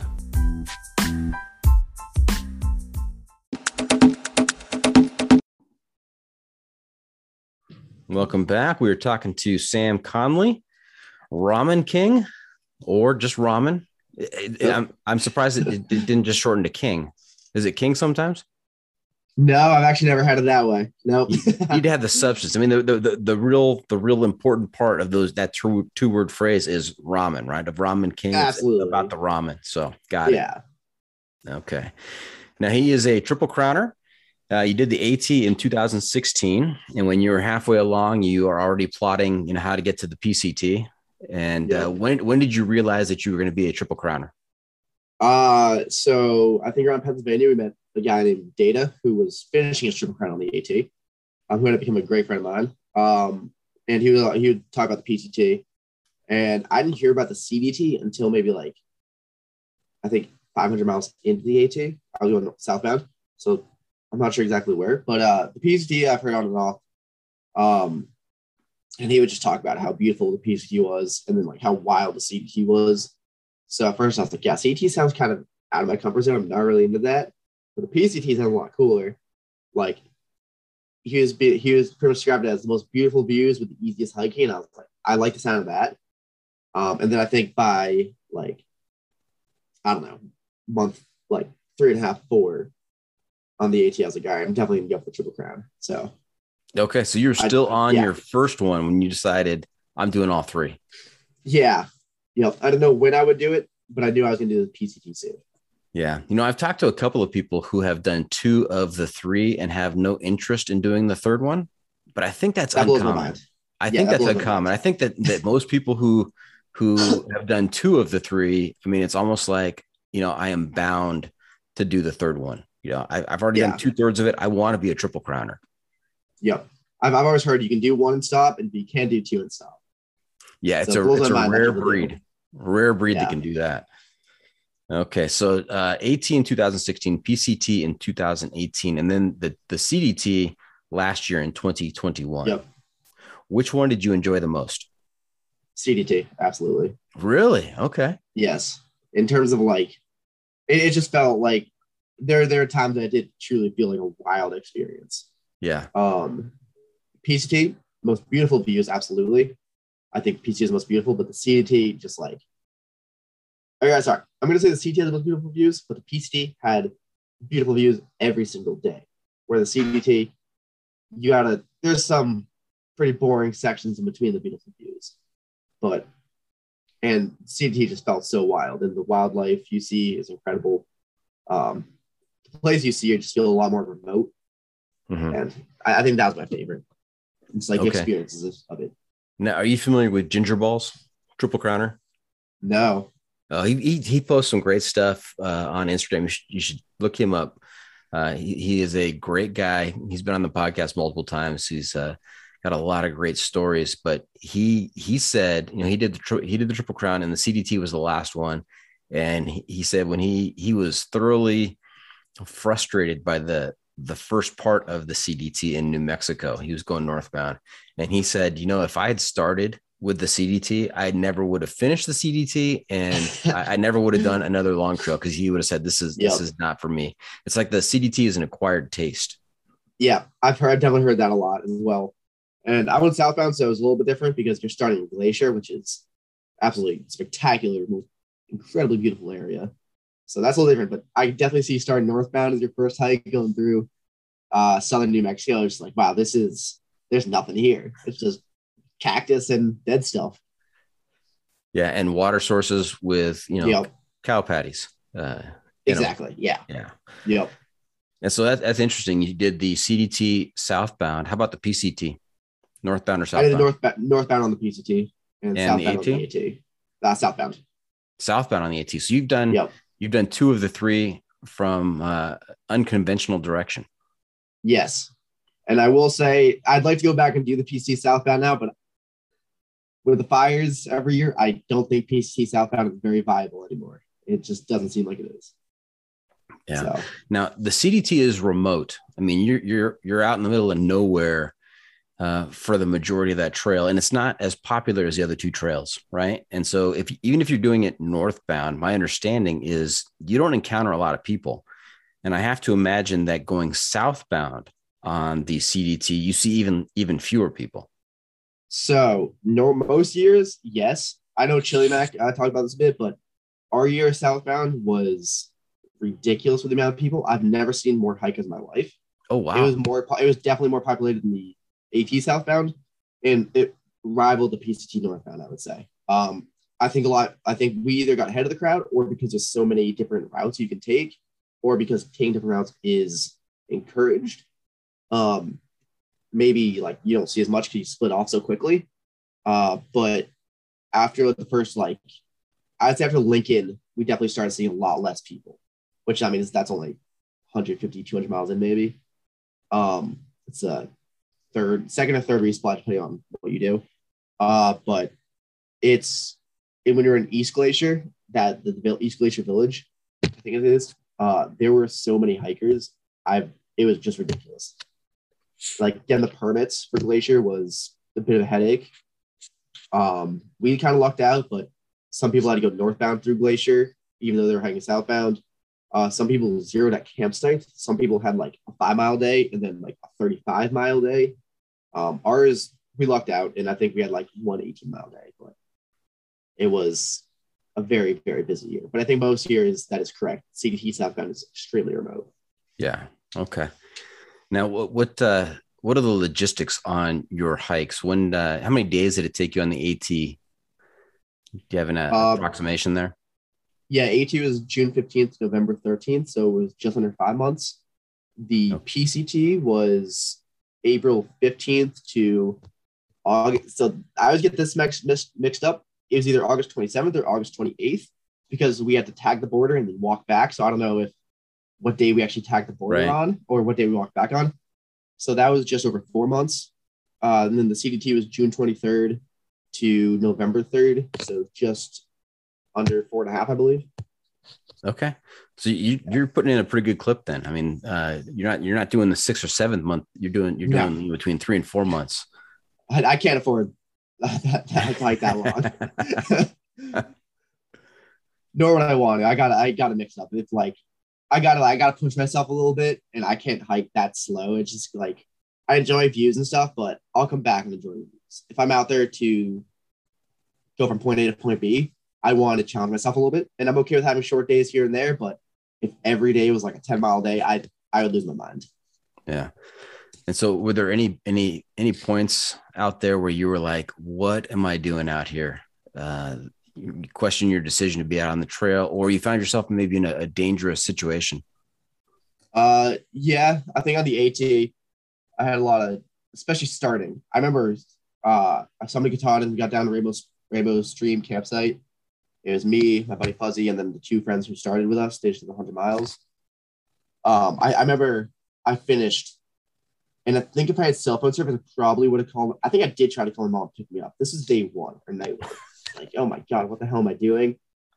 Welcome back. We were talking to Sam Conley, Ramen King, or just Ramen. I'm surprised it didn't just shorten to King. Is it King sometimes? No, I've actually never had it that way. No, you need to have the substance. I mean, the real important part of that two-word phrase is ramen, right? Of Ramen King. Absolutely. It's about the ramen. So got it. Yeah. Okay. Now he is a triple crowner. You did the AT in 2016, and when you were halfway along, you are already plotting, how to get to the PCT. And when did you realize that you were going to be a triple crowner? So I think around Pennsylvania, we met a guy named Data who was finishing his triple crown on the AT, who ended up becoming a great friend of mine. And he would talk about the PCT, and I didn't hear about the CDT until maybe I think 500 miles into the AT. I was going southbound, so I'm not sure exactly where, but the PCT I've heard on and off. And he would just talk about how beautiful the PCT was, and then how wild the CDT was. So at first I was like, yeah, CDT sounds kind of out of my comfort zone. I'm not really into that. But the PCT sounds a lot cooler. He was pretty much described it as the most beautiful views with the easiest hiking. And I was like, I like the sound of that. And then I think by I don't know, month 3.5, 4 on the AT, I was like, all right, I'm definitely gonna go for the triple crown. So okay, so you're still on your first one when you decided I'm doing all three. Yeah. I don't know when I would do it, but I knew I was gonna do the PCT soon. Yeah. I've talked to a couple of people who have done 2 of the 3 and have no interest in doing the third one, but I think that's uncommon. I think that's uncommon. I think that most people who have done 2 of the 3, I mean, it's almost like, I am bound to do the third one. I've already done 2/3 of it. I want to be a triple crowner. Yep. I've always heard you can do 1 and stop, and you can do 2 and stop. Yeah. It's a rare breed. Rare breed that can do that. Okay. So AT in 2016, PCT in 2018, and then the CDT last year in 2021. Yep. Which one did you enjoy the most? CDT. Absolutely. Really? Okay. Yes. In terms of it just felt like there are times that it did truly feel like a wild experience. Yeah. PCT, most beautiful views. Absolutely. I think PCT is the most beautiful, but the CDT just sorry. I'm going to say the CDT has the most beautiful views, but the PCT had beautiful views every single day. Where the CDT, there's some pretty boring sections in between the beautiful views. And CDT just felt so wild, and the wildlife you see is incredible. The places you see, you just feel a lot more remote. Mm-hmm. And I think that was my favorite. It's the experiences of it. Now, are you familiar with Ginger Balls, triple crowner? No. He posts some great stuff on Instagram. You should look him up. He is a great guy. He's been on the podcast multiple times. He's got a lot of great stories. But he said, he did the triple crown, and the CDT was the last one. And he said when he was thoroughly frustrated by the first part of the CDT in New Mexico. He was going northbound, and he said, if I had started with the CDT, I never would have finished the CDT, and I never would have done another long trail, because he would have said, this is not for me. It's like the CDT is an acquired taste. Yeah, I've definitely heard that a lot as well. And I went southbound, so it was a little bit different because you're starting in Glacier, which is absolutely spectacular, incredibly beautiful area. So that's a little different, but I definitely see you starting northbound as your first hike going through southern New Mexico. It's like, wow, there's nothing here. It's just cactus and dead stuff. Yeah, and water sources with cow patties. Exactly. Yeah. Yep. And so that's interesting. You did the CDT southbound. How about the PCT, northbound or southbound? I did the northbound on the PCT and southbound the on the AT. Southbound. Southbound on the AT. So you've done 2 of the 3 from unconventional direction. Yes. And I will say, I'd like to go back and do the PCT southbound now, but with the fires every year, I don't think PCT southbound is very viable anymore. It just doesn't seem like it is. Yeah. So. Now the CDT is remote. I mean, you're out in the middle of nowhere for the majority of that trail, and it's not as popular as the other 2 trails, right? And so even if you're doing it northbound, my understanding is you don't encounter a lot of people, and I have to imagine that going southbound on the CDT, you see even fewer people. So most years, yes. I know Chilliwack, I talked about this a bit, but our year southbound was ridiculous with the amount of people. I've never seen more hikers in my life. Oh, wow. It was definitely more populated than the AT southbound, and it rivaled the PCT northbound, I would say. I think we either got ahead of the crowd, or because there's so many different routes you can take, or because taking different routes is encouraged. Maybe like you don't see as much because you split off so quickly. But after the first, I'd say after Lincoln, we definitely started seeing a lot less people, which I mean, that's only 150, 200 miles in maybe. It's a second or third resplash depending on what you do. But when you're in East Glacier, that the East Glacier Village, I think it is, there were so many hikers. It was just ridiculous. Like getting the permits for Glacier was a bit of a headache. We kind of lucked out, but some people had to go northbound through Glacier, even though they were hiking southbound. Some people zeroed at campsites. Some people had like a 5-mile day and then like a 35-mile day. Ours, we lucked out, and I think we had like one 18-mile day, but it was a very, very busy year. But I think most years that is correct. CDT southbound is extremely remote. Yeah. Okay. Now, what are the logistics on your hikes? How many days did it take you on the AT? Do you have an approximation there? Yeah, AT was June 15th to November 13th, so it was just under 5 months. The PCT was April 15th to August. So I always get this mixed up. It was either August 27th or August 28th because we had to tag the border and then walk back. So I don't know what day we actually tagged the border on or what day we walked back on. So that was just over 4 months. And then the CDT was June 23rd to November 3rd. So just under 4.5, I believe. Okay. So you're putting in a pretty good clip then. I mean, you're not doing the 6th or 7th month. You're doing between 3 and 4 months. I can't afford that like that long. Nor would I want it. I gotta mix it up. It's like I gotta push myself a little bit, and I can't hike that slow. It's just like I enjoy views and stuff, but I'll come back and enjoy the views. If I'm out there to go from point A to point B, I want to challenge myself a little bit, and I'm okay with having short days here and there. But if every day was like a 10-mile day, I would lose my mind. Yeah. And so were there any points out there where you were like, what am I doing out here? You question your decision to be out on the trail, or you found yourself maybe in a dangerous situation? Yeah, I think on the AT, I had a lot of, especially starting. I remember I summoned Katahdin and got down to Rainbow Stream campsite. It was me, my buddy Fuzzy, and then the 2 friends who started with us. They did the 100 miles. I remember I finished, and I think if I had cell phone service, I probably would have called. I think I did try to call my mom to pick me up. This is day 1 or night 1. Like, oh my God, what the hell am I doing?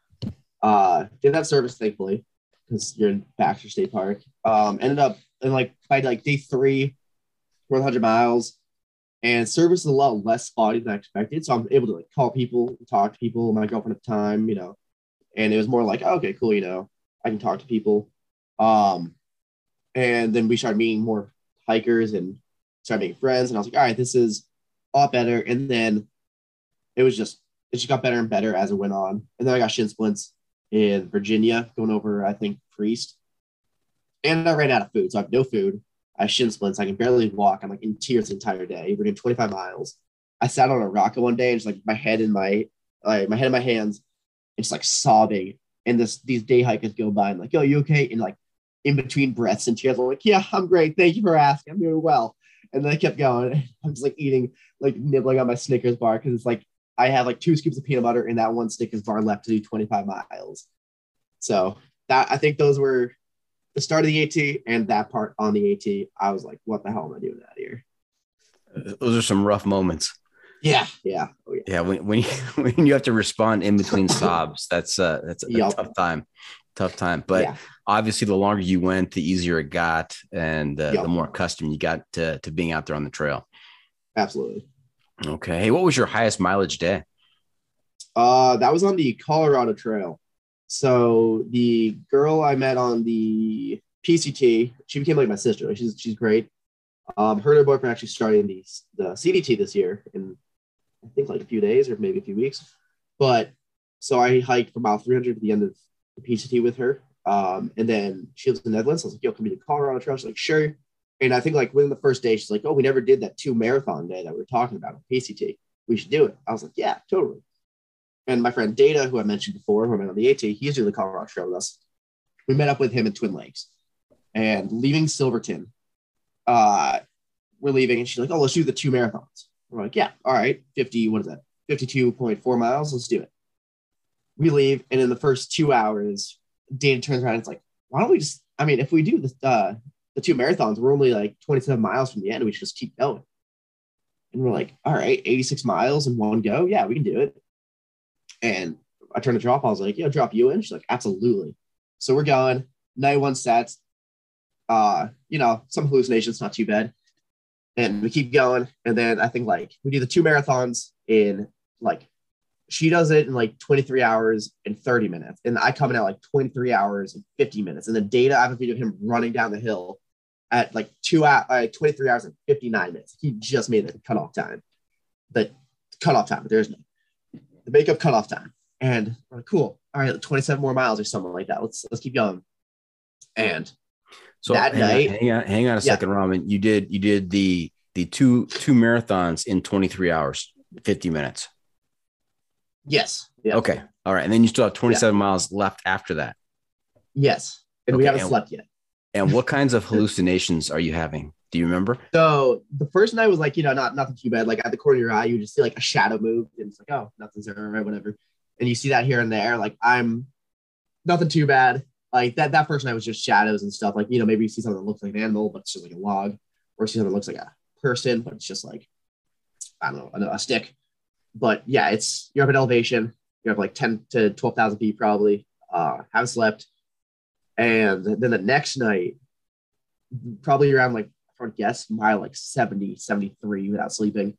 Didn't have service, thankfully, because you're in Baxter State Park. Ended up in by day 3, 100 miles, and service is a lot less spotty than I expected. So I'm able to call people, talk to people, my girlfriend at the time, and it was more like, oh, okay, cool, I can talk to people. And then we started meeting more hikers and started making friends, and I was like, all right, this is a lot better. And then it just got better and better as it went on. And then I got shin splints in Virginia going over, I think, Priest. And I ran out of food. So I have no food. I have shin splints. I can barely walk. I'm in tears the entire day. We're doing 25 miles. I sat on a rock one day and just my head in my hands and just sobbing. And these day hikers go by and like, yo, you okay? And in between breaths and tears, I'm like, yeah, I'm great. Thank you for asking. I'm doing well. And then I kept going. I'm just eating, nibbling on my Snickers bar because it's I have 2 scoops of peanut butter and that 1 Snickers bar left to do 25 miles. So I think those were the start of the AT, and that part on the AT, I was like, what the hell am I doing out here? Those are some rough moments. Yeah. Yeah. Oh, yeah. Yeah. When you have to respond in between sobs, that's a tough time. But obviously the longer you went, the easier it got, and the more accustomed you got to being out there on the trail. Absolutely. Okay. Hey, what was your highest mileage day? That was on the Colorado Trail. So the girl I met on the PCT, she became my sister. She's great. Her and her boyfriend actually started the CDT this year in, I think, a few days or maybe a few weeks. But so I hiked from about 300 to the end of the PCT with her. And then she lives in the Netherlands. So I was like, yo, come to the Colorado Trail. She's like, sure. And I think like within the first day, she's like, oh, we never did that 2 marathon day that we were talking about on PCT. We should do it. I was like, yeah, totally. And my friend Data, who I mentioned before, who I met on the AT, he's doing the Colorado Trail with us. We met up with him in Twin Lakes. And leaving Silverton, we're leaving, and she's like, oh, let's do the 2 marathons. We're like, yeah, all right, 52.4 miles, let's do it. We leave, and in the first 2 hours, Dana turns around and it's like, why don't we just, I mean, if we do the 2 marathons, we're only like 27 miles from the end, we should just keep going. And we're like, all right, 86 miles in one go, yeah, we can do it. And I turned to Drop, I was like, yo, Drop, you in? She's like, absolutely. So we're going, 91 sets, some hallucinations, not too bad. And we keep going. And then I think like we do the 2 marathons in like, she does it in like 23 hours and 30 minutes. And I come in at like 23 hours and 50 minutes. And the Data, I have a video of him running down the hill at like 23 hours and 59 minutes. He just made the cutoff time. The cutoff time, but there's no. The makeup cutoff time. And we're like, cool. All right, 27 more miles or something like that. Let's keep going. And so that night, hang on a second, Raman. You did the two marathons in 23 hours, 50 minutes. Yes. Yeah. Okay. All right. And then you still have 27 miles left after that. Yes. And we haven't slept yet. And what kinds of hallucinations are you having? Do you remember? So the first night was like, nothing too bad. Like at the corner of your eye, you just see like a shadow move, and it's like, oh, nothing's there, right? Whatever. And you see that here and there. Like I'm nothing too bad. Like that first night was just shadows and stuff. Like, maybe you see something that looks like an animal, but it's just like a log, or see something that looks like a person, but it's just like, I don't know, a stick. But yeah, you're up at elevation. You're up like 10 to 12,000 feet probably. Haven't slept. And then the next night, probably around like, I would guess, mile like 70, 73 without sleeping.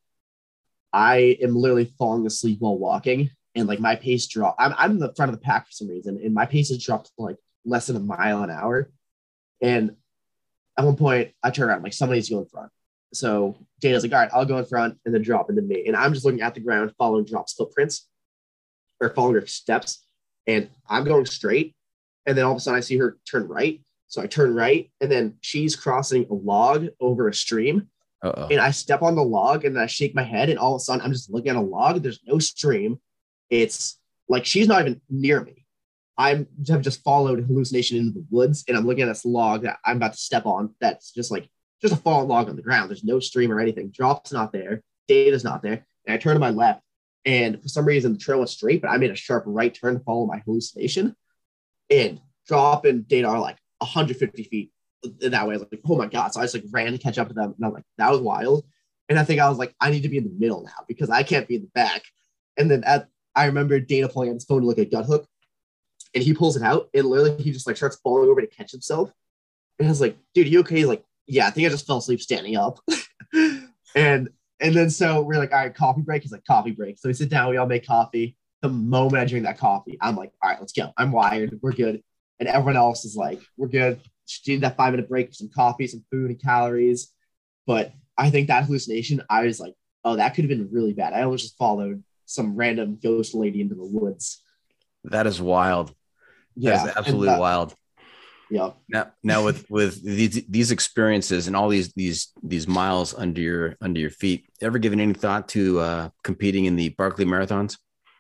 I am literally falling asleep while walking, and like my pace dropped. I'm in the front of the pack for some reason, and my pace has dropped to like less than a mile an hour. And at one point, I turn around, like somebody's going in front. So Dana's like, all right, I'll go in front, and then Drop into me. And I'm just looking at the ground, following Drop's footprints, or following her steps. And I'm going straight. And then all of a sudden I see her turn right. So I turn right, and then she's crossing a log over a stream. Uh-oh. And I step on the log, and then I shake my head, and all of a sudden I'm just looking at a log. There's no stream. It's like she's not even near me. I have just followed a hallucination into the woods, and I'm looking at this log that I'm about to step on. That's just a fallen log on the ground. There's no stream or anything. Drop's not there. Data's not there. And I turn to my left, and for some reason the trail was straight, but I made a sharp right turn to follow my hallucination. And Drop and Data are like 150 feet that way. I was like, oh my God. So I just like ran to catch up to them. And I'm like, that was wild. And I think I was like, I need to be in the middle now because I can't be in the back. And then I remember Data pulling out his phone to look at gut hook, and he pulls it out, and literally he just like starts falling over to catch himself. And I was like, dude, you okay? He's like, yeah, I think I just fell asleep standing up. and then so we're like, all right, coffee break. He's like, coffee break. So we sit down, we all make coffee. The moment I drink that coffee, I'm like, all right, let's go. I'm wired. We're good. And everyone else is like, we're good. Just need that 5-minute break for some coffee, some food and calories. But I think that hallucination, I was like, oh, that could have been really bad. I almost just followed some random ghost lady into the woods. That is wild. Yeah. That is absolutely wild. Yeah. Now with these experiences and all these miles under your feet, ever given any thought to competing in the Barkley marathons?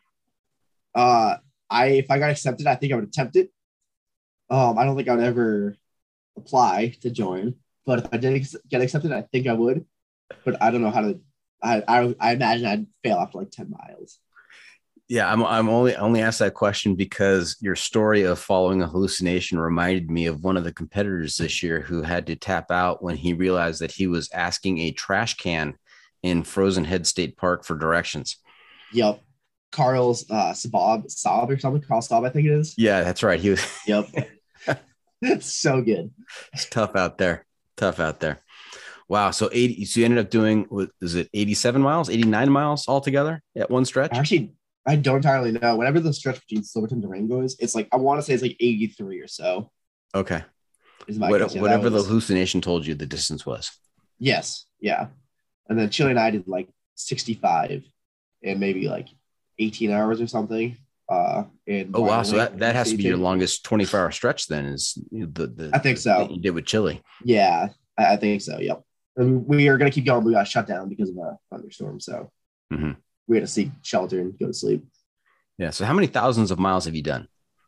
If I got accepted, I think I would attempt it. I don't think I would ever apply to join, but if I did get accepted, I think I would. But I don't know how to. I imagine I'd fail after like 10 miles. Yeah, I'm only asked that question because your story of following a hallucination reminded me of one of the competitors this year who had to tap out when he realized that he was asking a trash can in Frozen Head State Park for directions. Yep. Carl's Saab or something. Carl Staub, I think it is. Yeah, that's right. He was. Yep. It's so good. It's tough out there. Wow. So you ended up doing, is it 87 miles, 89 miles altogether at one stretch? Actually, I don't entirely know. Whenever the stretch between Silverton and Durango is, it's like, I want to say it's like 83 or so. Okay. Whatever the hallucination told you the distance was. Yes. Yeah. And then Chili and I did like 65 and maybe like 18 hours or something. Oh, wow. So that has to be your longest 24-hour stretch then is the I think so. that you did with Chili. Yeah. I think so. Yep. And we are going to keep going. We got shut down because of a thunderstorm. So we had to seek shelter and go to sleep. Yeah. So how many thousands of miles have you done?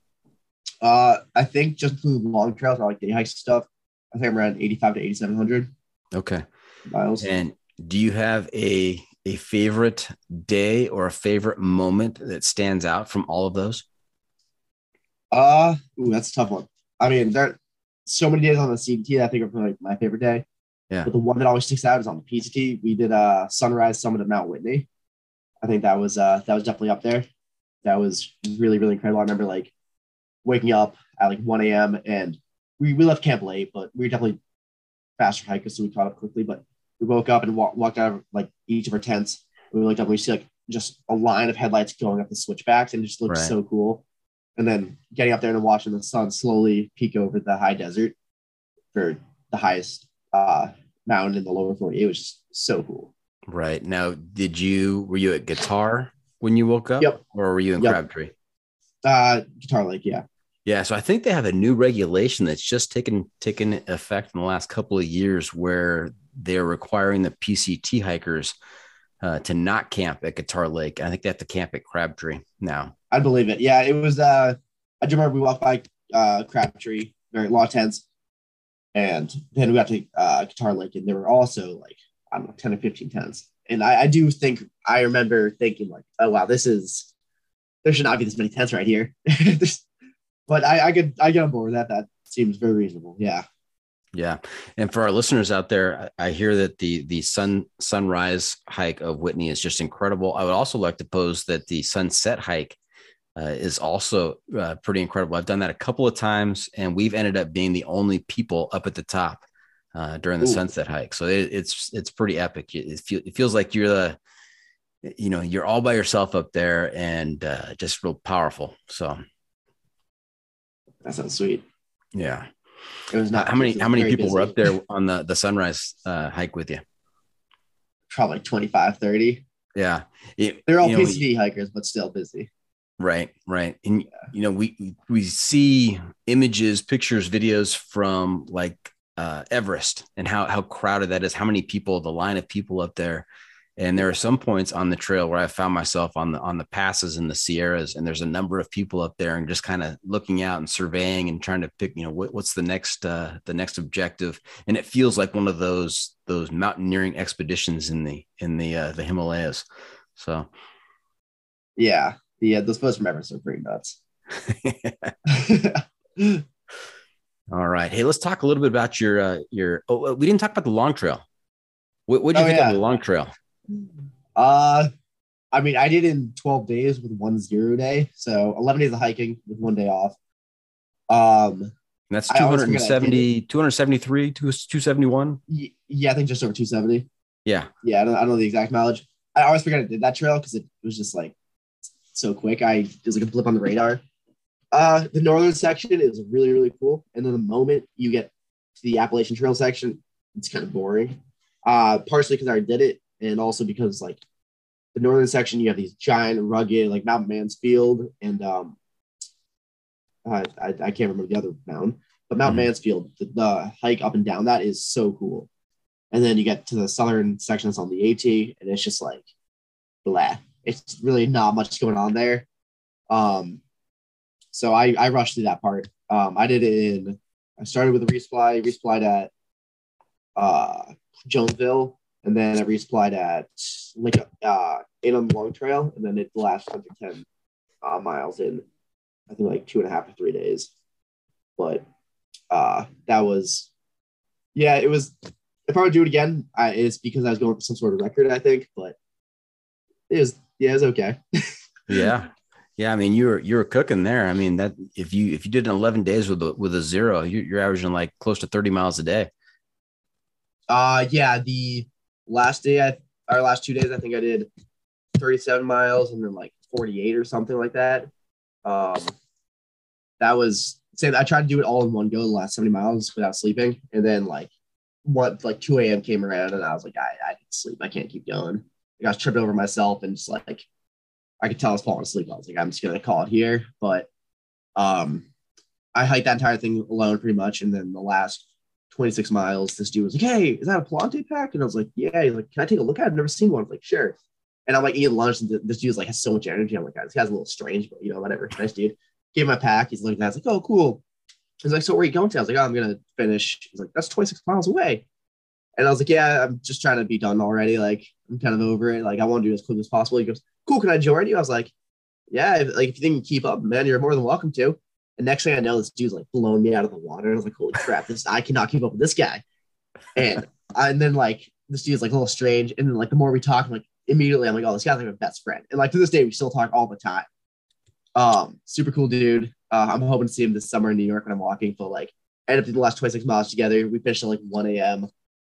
I think just through long trails or like day hikes stuff, I think I'm around 85 to 8,700. Okay. Miles. And do you have a favorite day or a favorite moment that stands out from all of those? That's a tough one. I mean, there are so many days on the CBT that I think are probably like my favorite day. Yeah. But the one that always sticks out is on the PCT. We did Sunrise Summit of Mount Whitney. I think that was definitely up there. That was really, really incredible. I remember like waking up at like 1 a.m. and we left camp late, but we were definitely faster hikers, so we caught up quickly. But we woke up and walked out of like each of our tents. We looked up and we see like just a line of headlights going up the switchbacks, and it just looked so cool. And then getting up there and watching the sun slowly peek over the high desert for the highest mountain in the lower 48, it was just so cool. Right. Now, were you at Guitar when you woke up? Yep. Or were you in Crabtree? Guitar Lake, yeah. Yeah. So I think they have a new regulation that's just taken effect in the last couple of years where they're requiring the PCT hikers to not camp at Guitar Lake. I think they have to camp at Crabtree now. I believe it. Yeah, it was. I do remember we walked by Crabtree, very lot of tents, and then we got to Guitar Lake, and there were also like, I don't know, 10 or 15 tents. And I do think I remember thinking like, oh wow, there should not be this many tents right here. But I get on board with that. That seems very reasonable. Yeah. Yeah. And for our listeners out there, I hear that the sunrise hike of Whitney is just incredible. I would also like to pose that the sunset hike is also pretty incredible. I've done that a couple of times, and we've ended up being the only people up at the top during the sunset hike. So it's pretty epic. It feels like you're you're all by yourself up there, and just real powerful. So that sounds sweet. Yeah. It was not. How many people busy. were up there on the sunrise hike with you? Probably 25, 30. Yeah. They're all PCT hikers, but still busy. Right. And, we see images, pictures, videos from like Everest and how crowded that is, how many people, the line of people up there. And there are some points on the trail where I found myself on the passes in the Sierras, and there's a number of people up there and just kind of looking out and surveying and trying to pick, what's the next objective. And it feels like one of those mountaineering expeditions in the Himalayas. So, yeah, those photos from Everest are pretty nuts. All right. Hey, let's talk a little bit about your we didn't talk about the long trail. What did you think of the long trail? I mean, I did in 12 days with 1 0 day. So 11 days of hiking with 1 day off. That's 270, 273, 271. Yeah, I think just over 270. Yeah. Yeah. I don't know the exact mileage. I always forgot I did that trail because it was just like so quick. It was like a blip on the radar. The northern section is really, really cool. And then the moment you get to the Appalachian Trail section, it's kind of boring. Partially because I already did it, and also because like the northern section, you have these giant rugged like Mount Mansfield and I can't remember the other mountain, but Mount Mansfield, the hike up and down that is so cool. And then you get to the southern section that's on the AT, and it's just like blah. It's really not much going on there. So I rushed through that part. I started with a resupplied at Jonesville, and then I resupplied at like Inland Long Trail, and then it the last 110 miles in I think like 2.5 to 3 days. But that was it was. If I would do it again, it's because I was going for some sort of record, I think, but it was okay. Yeah. I mean, you were cooking there. I mean, that if you did 11 days with a 0, you're averaging like close to 30 miles a day. The last day, our last 2 days, I think I did 37 miles and then like 48 or something like that. That was I tried to do it all in one go, the last 70 miles without sleeping, and then like 2 a.m. came around, and I was like, I need to sleep. I can't keep going. I was tripping over myself, and just like I could tell I was falling asleep. I was like, I'm just gonna call it here. But I hiked that entire thing alone pretty much, and then the last 26 miles. This dude was like, hey, is that a Palante pack? And I was like, yeah. He's like, can I take a look at it? I've never seen one. I'm like, sure. And I'm like eating lunch, and this dude's like has so much energy. I'm like, this guy's a little strange, but whatever. Nice dude. Gave him my pack. He's looking at it. I was like, oh, cool. He's like, so where are you going to? I was like, oh, I'm gonna finish. He's like, that's 26 miles away. And I was like, yeah, I'm just trying to be done already. Like, I'm kind of over it. Like, I want to do it as quick as possible. He goes, cool, can I join you? I was like, yeah, if you think you can keep up, man, you're more than welcome to. And next thing I know, this dude's like blowing me out of the water. And I was like, holy crap, I cannot keep up with this guy. And then like this dude's like a little strange. And then like the more we talk, I'm like, immediately I'm like, oh, this guy's like my best friend. And like to this day, we still talk all the time. Super cool dude. I'm hoping to see him this summer in New York when I'm walking. But like, ended up doing the last 26 miles together. We finished at like 1 a.m.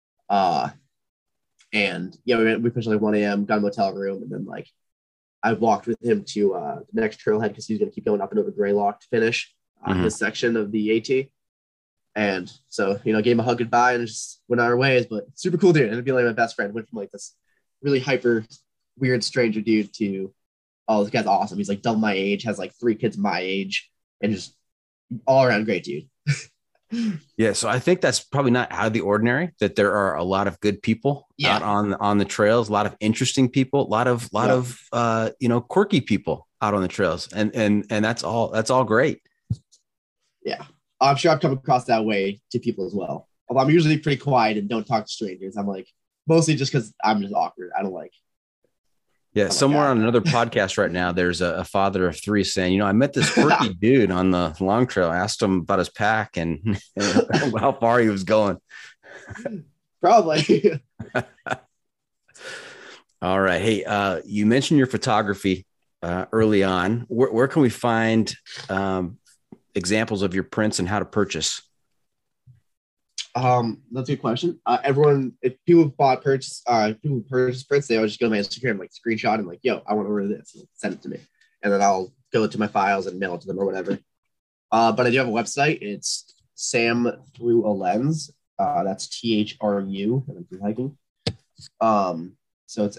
And yeah, we finished at like 1 a.m. Got a motel room, and then like I walked with him to the next trailhead because he's going to keep going up and over Greylock to finish his section of the AT. And so, gave him a hug goodbye and just went our ways. But super cool dude. And it'd be like my best friend. Went from like this really hyper weird stranger dude to, oh, this guy's awesome. He's like double my age, has like 3 kids my age, and just all around great dude. Yeah, so I think that's probably not out of the ordinary that there are a lot of good people out on the trails, a lot of interesting people, a lot of quirky people out on the trails, and that's all great. Yeah, I'm sure I've come across that way to people as well. Although I'm usually pretty quiet and don't talk to strangers. I'm like mostly just because I'm just awkward. I don't like. Yeah, somewhere on another podcast right now, there's a father of 3 saying, I met this quirky dude on the long trail. I asked him about his pack and how far he was going. Probably. All right. Hey, you mentioned your photography early on. Where can we find examples of your prints and how to purchase? That's a good question. Everyone, if people purchase prints, they always just go to my Instagram, like screenshot and like, yo, I want to order this, and send it to me, and then I'll go to my files and mail it to them or whatever. But I do have a website. It's Sam Through a Lens. That's THRU, and I'm through hiking. So it's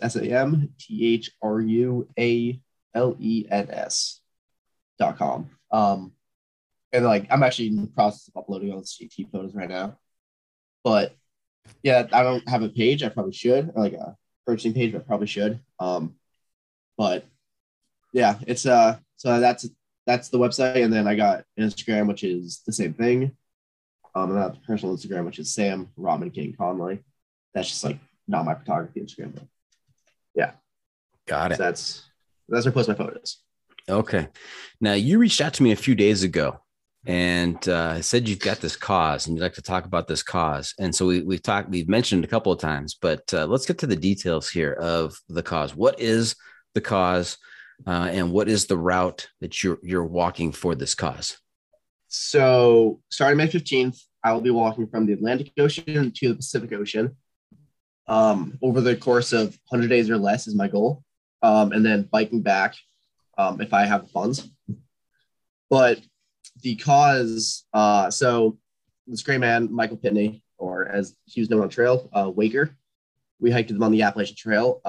SAMTHRUALENS.com. And like I'm actually in the process of uploading all the CT photos right now. But yeah, I don't have a page. I probably should, or like a purchasing page, but I probably should. But yeah, it's so that's the website, and then I got Instagram, which is the same thing. And I have the personal Instagram, which is Sam Robin King Conley. That's just like not my photography Instagram, but yeah, got it. So that's where I post my photos. Okay, now you reached out to me a few days ago and said you've got this cause and you'd like to talk about this cause. And so we've mentioned it a couple of times, but let's get to the details here of the cause. What is the cause and what is the route that you're walking for this cause? So starting May 15th, I will be walking from the Atlantic Ocean to the Pacific Ocean. Over the course of 100 days or less is my goal. And then biking back if I have the funds. But the cause, so this great man, Michael Pitney, or as he was known on trail, Waker, we hiked with him on the Appalachian Trail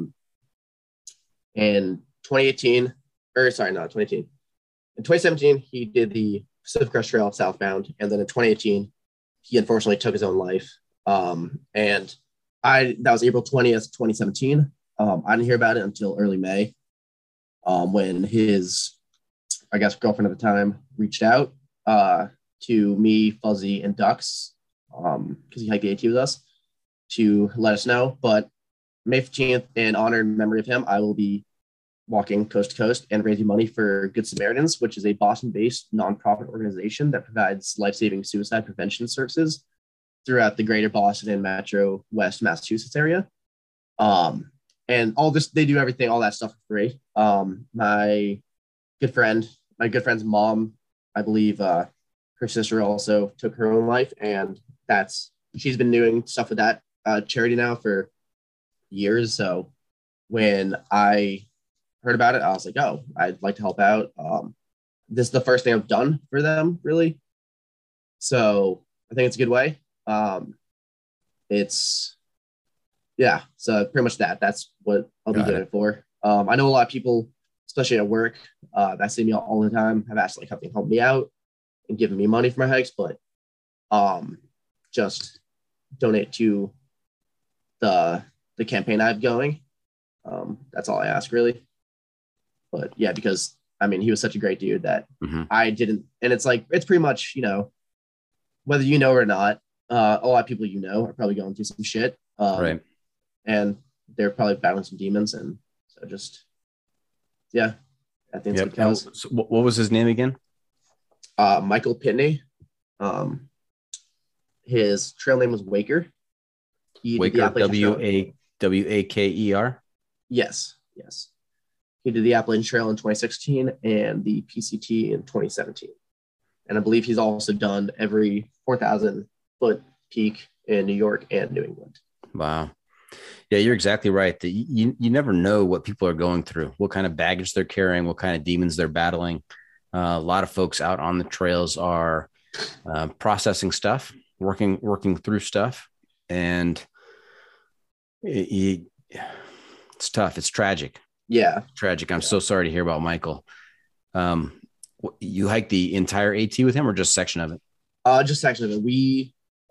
in 2018, or sorry, not 2018. In 2017, he did the Pacific Crest Trail southbound. And then in 2018, he unfortunately took his own life. And that was April 20th, 2017. I didn't hear about it until early May when his, I guess, girlfriend at the time reached out to me, Fuzzy, and Ducks because he hiked the AT with us to let us know. But May 15th, in honor and memory of him, I will be walking coast to coast and raising money for Good Samaritans, which is a Boston-based nonprofit organization that provides life-saving suicide prevention services throughout the greater Boston and Metro West Massachusetts area. And all this, they do everything, all that stuff for free. My good friend's mom, I believe her sister also took her own life, and she's been doing stuff with that charity now for years. So when I heard about it, I was like, oh, I'd like to help out. This is the first thing I've done for them, really. So I think it's a good way. So pretty much that's what I'll be doing it for. I know a lot of people, especially at work, that see me all the time, have asked like how they help me out and giving me money for my hikes, but just donate to the campaign I have going. That's all I ask, really. But yeah, because I mean, he was such a great dude that I didn't, and it's like, it's pretty much, you know, whether you know or not, a lot of people, you know, are probably going through some shit. Right. And they're probably battling some demons. And so just, yeah, I think it's good. So what was his name again? Michael Pitney. His trail name was Waker. Waker, Waker. Yes. He did the Appalachian Trail in 2016 and the PCT in 2017. And I believe he's also done every 4,000 foot peak in New York and New England. Wow. Yeah, you're exactly right. You never know what people are going through, what kind of baggage they're carrying, what kind of demons they're battling. A lot of folks out on the trails are processing stuff, working through stuff. And it's tough. It's tragic. Yeah. Tragic. I'm so sorry to hear about Michael. You hiked the entire AT with him or just a section of it? Just a section of it. We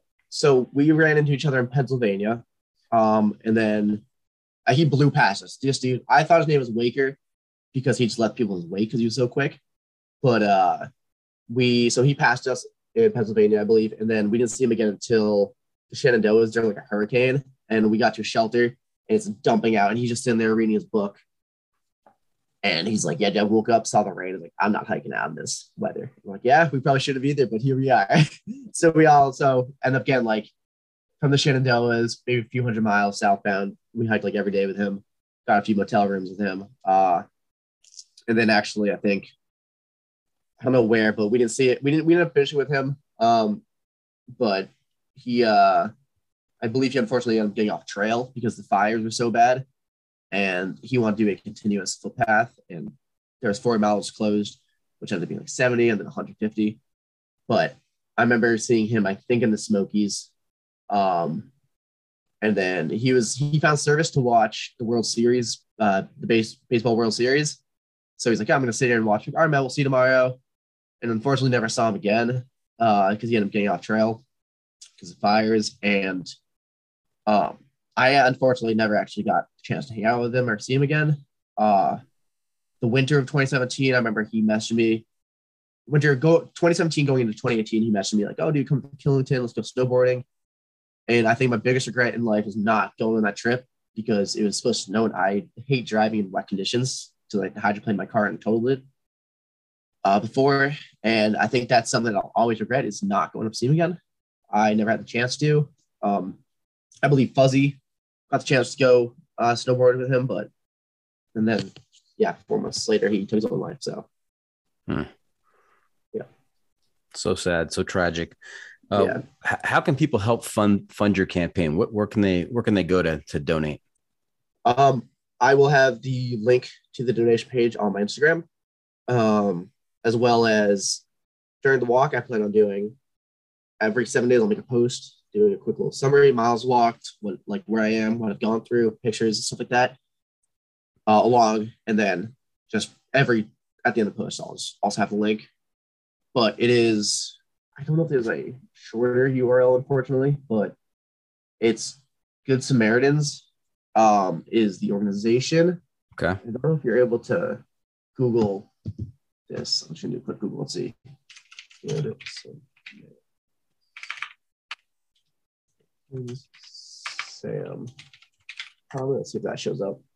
ran into each other in Pennsylvania. And then he blew past us. This dude, I thought his name was Waker because he just left people in his wake because he was so quick. But he passed us in Pennsylvania, I believe. And then we didn't see him again until the Shenandoahs during like a hurricane. And we got to a shelter and it's dumping out. And he's just sitting there reading his book. And he's like, yeah, I woke up, saw the rain. I was like, I'm not hiking out in this weather. I'm like, yeah, we probably should have either, but here we are. So we also end up getting like from the Shenandoahs, maybe a few hundred miles southbound. We hiked like every day with him, got a few motel rooms with him. And then actually, I think, I don't know where, but we didn't see it. We ended up finishing with him. But he, I believe he unfortunately ended up getting off trail because the fires were so bad. And he wanted to do a continuous footpath, and there was 4 miles closed, which ended up being like 70 and then 150. But I remember seeing him, I think, in the Smokies. And then he found service to watch the World Series, the baseball World Series. So he's like, I'm going to sit here and watch. All right, man, we'll see you tomorrow. And unfortunately, never saw him again because he ended up getting off trail because of fires. And I unfortunately never actually got a chance to hang out with him or see him again. The winter of 2017, I remember he messaged me. 2017 going into 2018, he messaged me like, oh, dude, come to Killington, let's go snowboarding. And I think my biggest regret in life is not going on that trip because it was supposed to snow and I hate driving in wet conditions. So like hydroplaned my car and totaled it before. And I think that's something that I'll always regret is not going up to see him again. I never had the chance to. I believe Fuzzy got the chance to go snowboarding with him, and then 4 months later he took his own life. So yeah, so sad, so tragic. How can people help fund your campaign? Where can they go to donate? I will have the link to the donation page on my Instagram, as well as during the walk. I plan on doing every 7 days. I'll make a post doing a quick little summary, miles walked, where I am, what I've gone through, pictures and stuff like that, along, and then just at the end of the post, I'll also have the link. But it is, I don't know if there's a shorter URL, unfortunately, but it's Good Samaritans is the organization. Okay. I don't know if you're able to Google this. I'm just gonna do a quick Google. Let's see. Sam. Let's see if that shows up.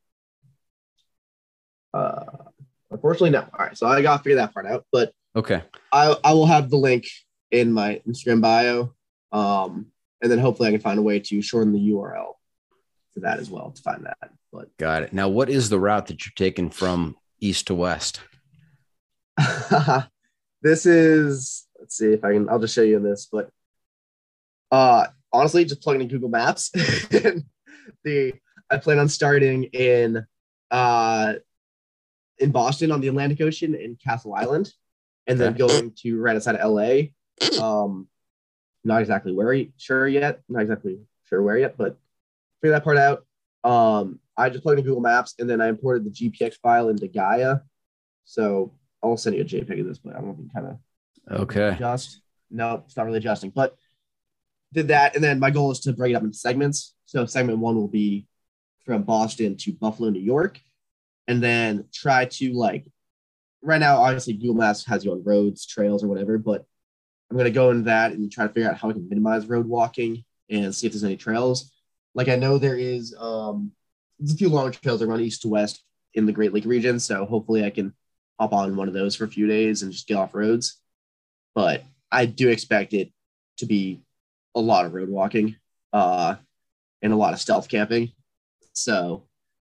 Unfortunately, no. All right, so I gotta figure that part out. But okay, I will have the link in my Instagram bio, and then hopefully I can find a way to shorten the URL for that as well to find that. But got it. Now, what is the route that you're taking from east to west? This is. Let's see if I can. I'll just show you this, but honestly, just plugging in Google Maps. I plan on starting in Boston on the Atlantic Ocean in Castle Island, and then going to right outside of LA. Not exactly sure where yet, but figure that part out. I just plugged in Google Maps, and then I imported the GPX file into Gaia. So I'll send you a JPEG of this, but I don't know if you kind of okay. adjust. No, it's not really adjusting, but did that. And then my goal is to break it up into segments. So segment 1 will be from Boston to Buffalo, New York. And then try to like, right now, obviously Google Maps has you on roads, trails, or whatever, but I'm going to go into that and try to figure out how I can minimize road walking and see if there's any trails. Like I know there's a few long trails that run east to west in the Great Lake region. So hopefully I can hop on one of those for a few days and just get off roads. But I do expect it to be a lot of road walking and a lot of stealth camping. So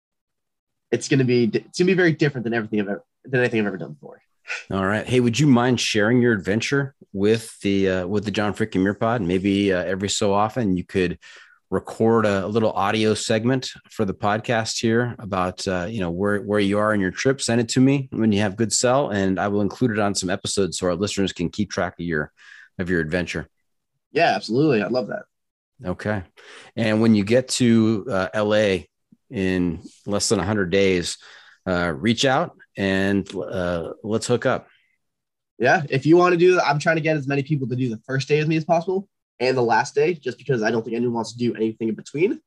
it's going to be very different than anything I've ever done before. All right. Hey, would you mind sharing your adventure with the John Freaking Muir Pod? Maybe every so often you could record a little audio segment for the podcast here about where you are in your trip. Send it to me when you have good cell, and I will include it on some episodes so our listeners can keep track of your adventure. Yeah, absolutely. I'd love that. Okay. And when you get to LA in less than 100 days, reach out and let's hook up. Yeah. If you want to do that, I'm trying to get as many people to do the first day with me as possible and the last day, just because I don't think anyone wants to do anything in between.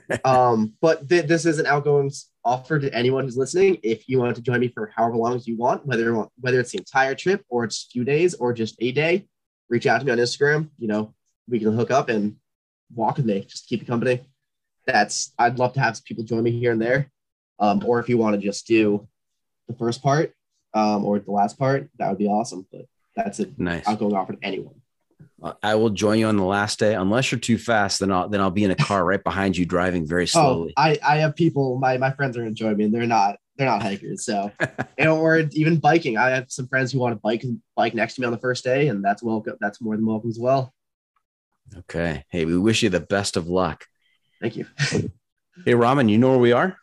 But this is an outgoing offer to anyone who's listening. If you want to join me for however long as you want, whether it's the entire trip or it's a few days or just a day, reach out to me on Instagram. We can hook up and walk with me, just keep you company. I'd love to have people join me here and there. Or if you want to just do the first part or the last part, that would be awesome. But that's a nice outgoing offer to anyone. I will join you on the last day. Unless you're too fast, then I'll be in a car right behind you driving very slowly. I have people, my friends are going to join me, and they're not hikers. So, or even biking. I have some friends who want to bike next to me on the first day, and that's welcome. That's more than welcome as well. Okay. Hey, we wish you the best of luck. Thank you. Hey, Raman, you know where we are?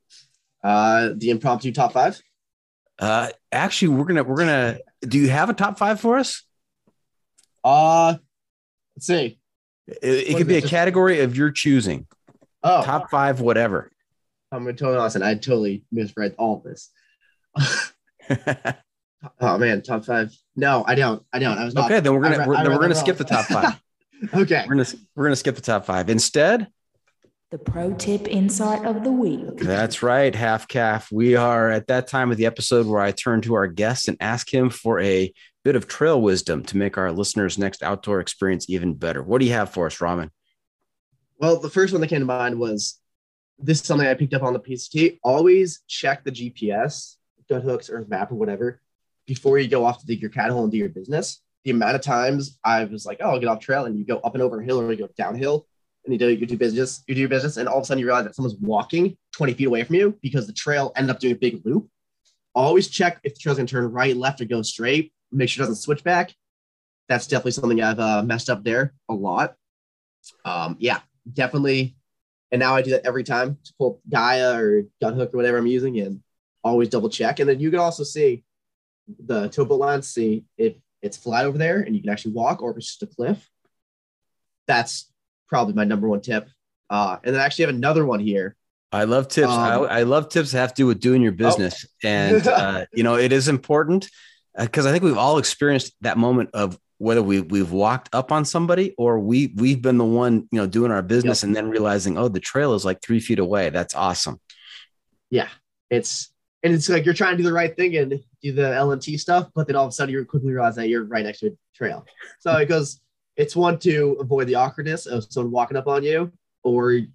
The impromptu top 5. Actually, we're gonna. Do you have a top 5 for us? Let's see. It could be a category of your choosing. Oh, top 5, whatever. I'm gonna totally honest, and I totally misread all of this. Oh man, top 5. No, I don't. I was not. Okay, then we're gonna skip the top 5. Okay, we're gonna skip the top 5 instead. The pro tip insight of the week. That's right, half calf. We are at that time of the episode where I turn to our guest and ask him for a bit of trail wisdom to make our listeners' next outdoor experience even better. What do you have for us, Raman? Well, the first one that came to mind was, this is something I picked up on the PCT. Always check the GPS, gut hooks, or map or whatever before you go off to dig your cat hole and do your business. The amount of times I was like, oh, I'll get off trail, and you go up and over a hill or you go downhill, and you do your business, and all of a sudden you realize that someone's walking 20 feet away from you because the trail ended up doing a big loop. Always check if the trail's going to turn right, left, or go straight. Make sure it doesn't switch back. That's definitely something I've messed up there a lot. Yeah, definitely. And now I do that every time to pull Gaia or gut hook or whatever I'm using, and always double check. And then you can also see the towboat line, see if it's flat over there and you can actually walk, or if it's just a cliff. That's probably my number one tip. And then I actually have another one here. I love tips. I love tips that have to do with doing your business. Oh. And, it is important because I think we've all experienced that moment of whether we've walked up on somebody or we've been the one, doing our business, and then realizing, oh, the trail is like 3 feet away. That's awesome. Yeah. It's like you're trying to do the right thing and do the LNT stuff, but then all of a sudden you quickly realize that you're right next to a trail. So it goes, it's one to avoid the awkwardness of someone walking up on you, or you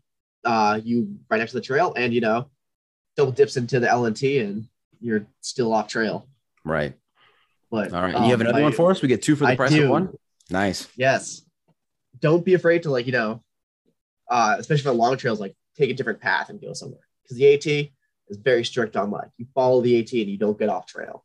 right next to the trail, and double dips into the LNT and you're still off trail. Right. But all right. You have another one for us? We get 2 for the price of one. Nice. Yes. Don't be afraid to especially for long trails, take a different path and go somewhere, because the AT is very strict on you follow the AT and you don't get off trail.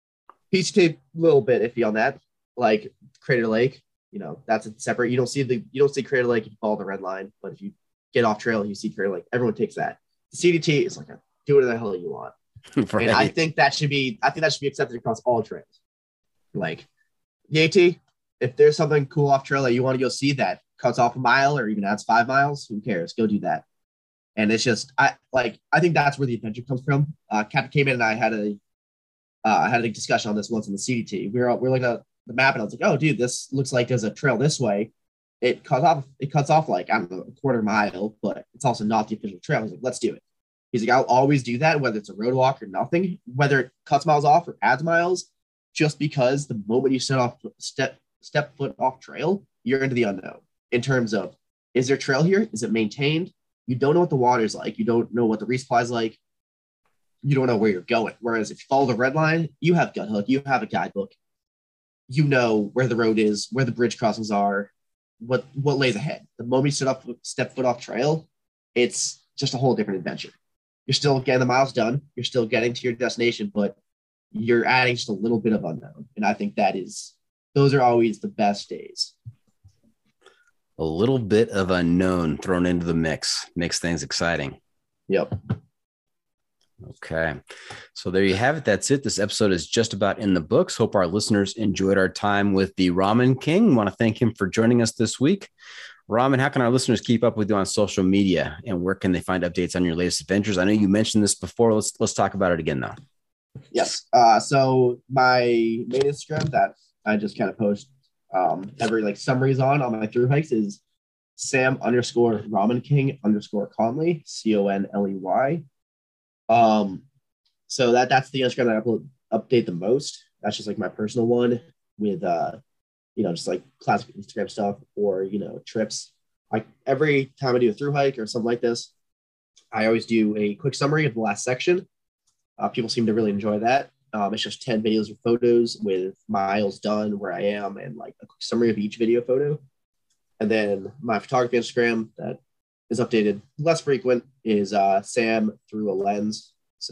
PCT a little bit iffy on that, like Crater Lake. That's a separate. You don't see Crater Lake if you follow the red line, but if you get off trail and you see Crater Lake, everyone takes that. The CDT is do whatever the hell you want. Right. And I think that should be accepted across all trails. Like the AT, if there's something cool off trail that you want to go see that cuts off a mile or even adds 5 miles, who cares? Go do that. And it's just I think that's where the adventure comes from. Captain came in and I had a discussion on this once in the CDT. We were looking at the map and I was like, oh dude, this looks like there's a trail this way. it cuts off like, I don't know, a quarter mile, but it's also not the official trail. He's like, let's do it. He's like, I'll always do that, whether it's a road walk or nothing, whether it cuts miles off or adds miles, just because the moment you step foot off trail, you're into the unknown in terms of, is there trail here? Is it maintained? You don't know what the water's like. You don't know what the resupply is like. You don't know where you're going. Whereas if you follow the red line, you have gut hook, you have a guidebook. You know where the road is, where the bridge crossings are, what lays ahead. The moment you step foot off trail, it's just a whole different adventure. You're still getting the miles done. You're still getting to your destination, but you're adding just a little bit of unknown. And I think those are always the best days. A little bit of unknown thrown into the mix makes things exciting. Yep. Okay. So there you have it. That's it. This episode is just about in the books. Hope our listeners enjoyed our time with the Ramen King. Want to thank him for joining us this week. Ramen, how can our listeners keep up with you on social media, and where can they find updates on your latest adventures? I know you mentioned this before. Let's talk about it again, though. Yes. So my main Instagram that I just kind of post every like summaries on my through hikes is Sam_Ramen King _Conley, Conley. So that's the Instagram that I update the most. That's just like my personal one with just like classic Instagram stuff or trips. Like every time I do a through hike or something like this, I always do a quick summary of the last section. People seem to really enjoy that. It's just 10 videos or photos with miles done, where I am, and like a quick summary of each video photo. And then my photography Instagram that is updated less frequent is Sam through a lens. So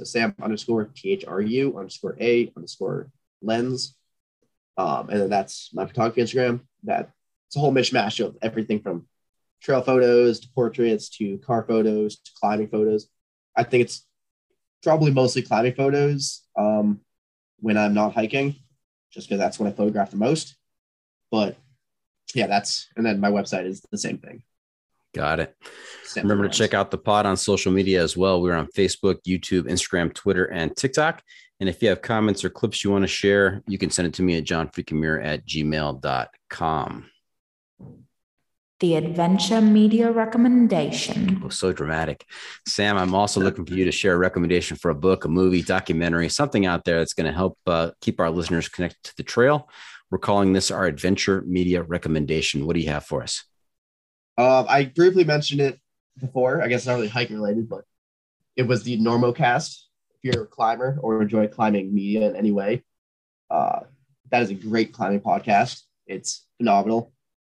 Sam_THRU_A_lens. And then that's my photography Instagram. It's a whole mishmash of everything from trail photos to portraits to car photos to climbing photos. I think it's probably mostly climbing photos when I'm not hiking, just because that's what I photograph the most. But yeah, and then my website is the same thing. Got it. Remember to check out the pod on social media as well. We're on Facebook, YouTube, Instagram, Twitter, and TikTok. And if you have comments or clips you want to share, you can send it to me at johnfreakinmuir@gmail.com. The Adventure Media Recommendation. Oh, so dramatic. Sam, I'm also looking for you to share a recommendation for a book, a movie, documentary, something out there that's going to help keep our listeners connected to the trail. We're calling this our Adventure Media Recommendation. What do you have for us? I briefly mentioned it before. I guess it's not really hiking related, but it was the Normocast. If you're a climber or enjoy climbing media in any way, that is a great climbing podcast. It's phenomenal.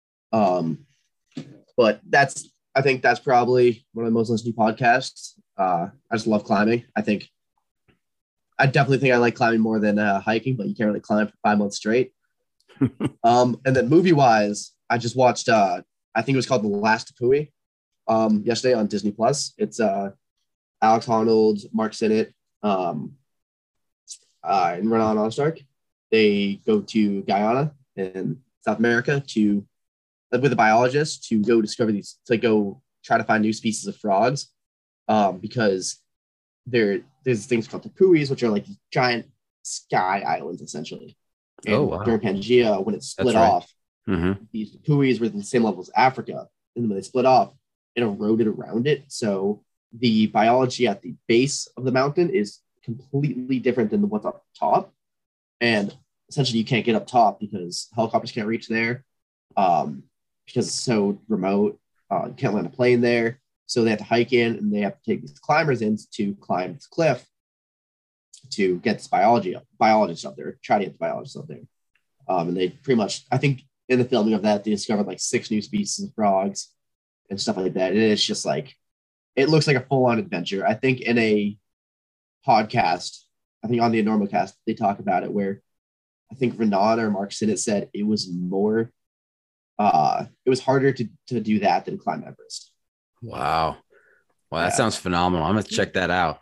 But I think that's probably one of the most listened to podcasts. I just love climbing. I definitely think I like climbing more than hiking, but you can't really climb for 5 months straight. And then movie wise, I just watched, I think it was called The Last Tepui yesterday on Disney Plus. It's Alex Honnold, Mark Sinnott, and Renan Onstark. They go to Guyana in South America with a biologist to go go try to find new species of frogs, because there's things called tepuis, which are like giant sky islands essentially. And during Pangea, when it split off, these tepuis were at the same level as Africa, and when they split off, it eroded around it. So the biology at the base of the mountain is completely different than what's up top, and essentially you can't get up top because helicopters can't reach there. Because it's so remote, you can't land a plane there. So they have to hike in, and they have to take these climbers in to climb this cliff to get this biologist up there, try to get the biologist up there. And they pretty much, I think in the filming of that, they discovered like 6 new species of frogs and stuff like that. And it's just like, it looks like a full-on adventure. I think in a podcast, I think on the Normocast, they talk about it where I think Renan or Mark Sinnott said it was more it was harder to do that than climb Everest. Wow. Well, that sounds phenomenal. I'm going to check that out.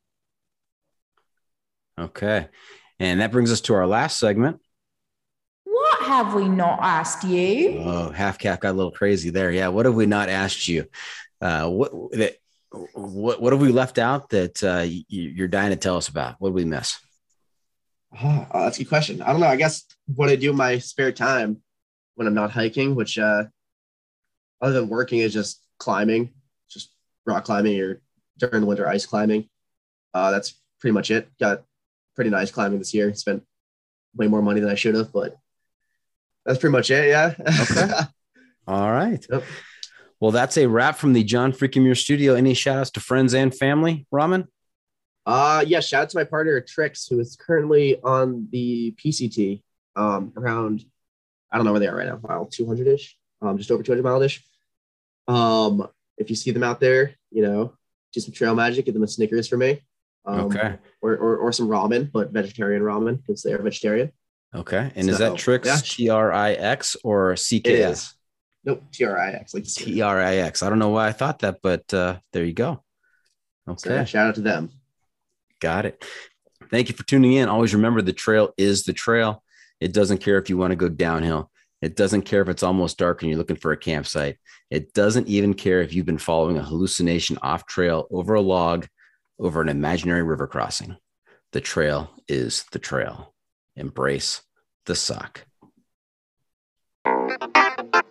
Okay. And that brings us to our last segment. What have we not asked you? Oh, Half Calf got a little crazy there. Yeah. What have we not asked you? What have we left out that you're dying to tell us about? What did we miss? That's a good question. I don't know. I guess what I do in my spare time when I'm not hiking, which other than working is just climbing, just rock climbing or during the winter ice climbing. That's pretty much it. Got pretty nice climbing this year. Spent way more money than I should have, but that's pretty much it. Yeah. Okay. All right. Yep. Well, that's a wrap from the John Freaking Muir studio. Any shout outs to friends and family, Raman? Yeah. Shout out to my partner Trix, who is currently on the PCT, around, I don't know where they are right now, mile 200-ish, just over 200 mile-ish. If you see them out there, do some trail magic, get them a Snickers for me. Okay. Or some ramen, but vegetarian ramen because they are vegetarian. Okay. And is that Trix, yeah. TRIX or CKS? It is. Nope, TRIX. Like TRIX. I don't know why I thought that, but there you go. Okay. So, yeah, shout out to them. Got it. Thank you for tuning in. Always remember, the trail is the trail. It doesn't care if you want to go downhill. It doesn't care if it's almost dark and you're looking for a campsite. It doesn't even care if you've been following a hallucination off trail over a log, over an imaginary river crossing. The trail is the trail. Embrace the suck.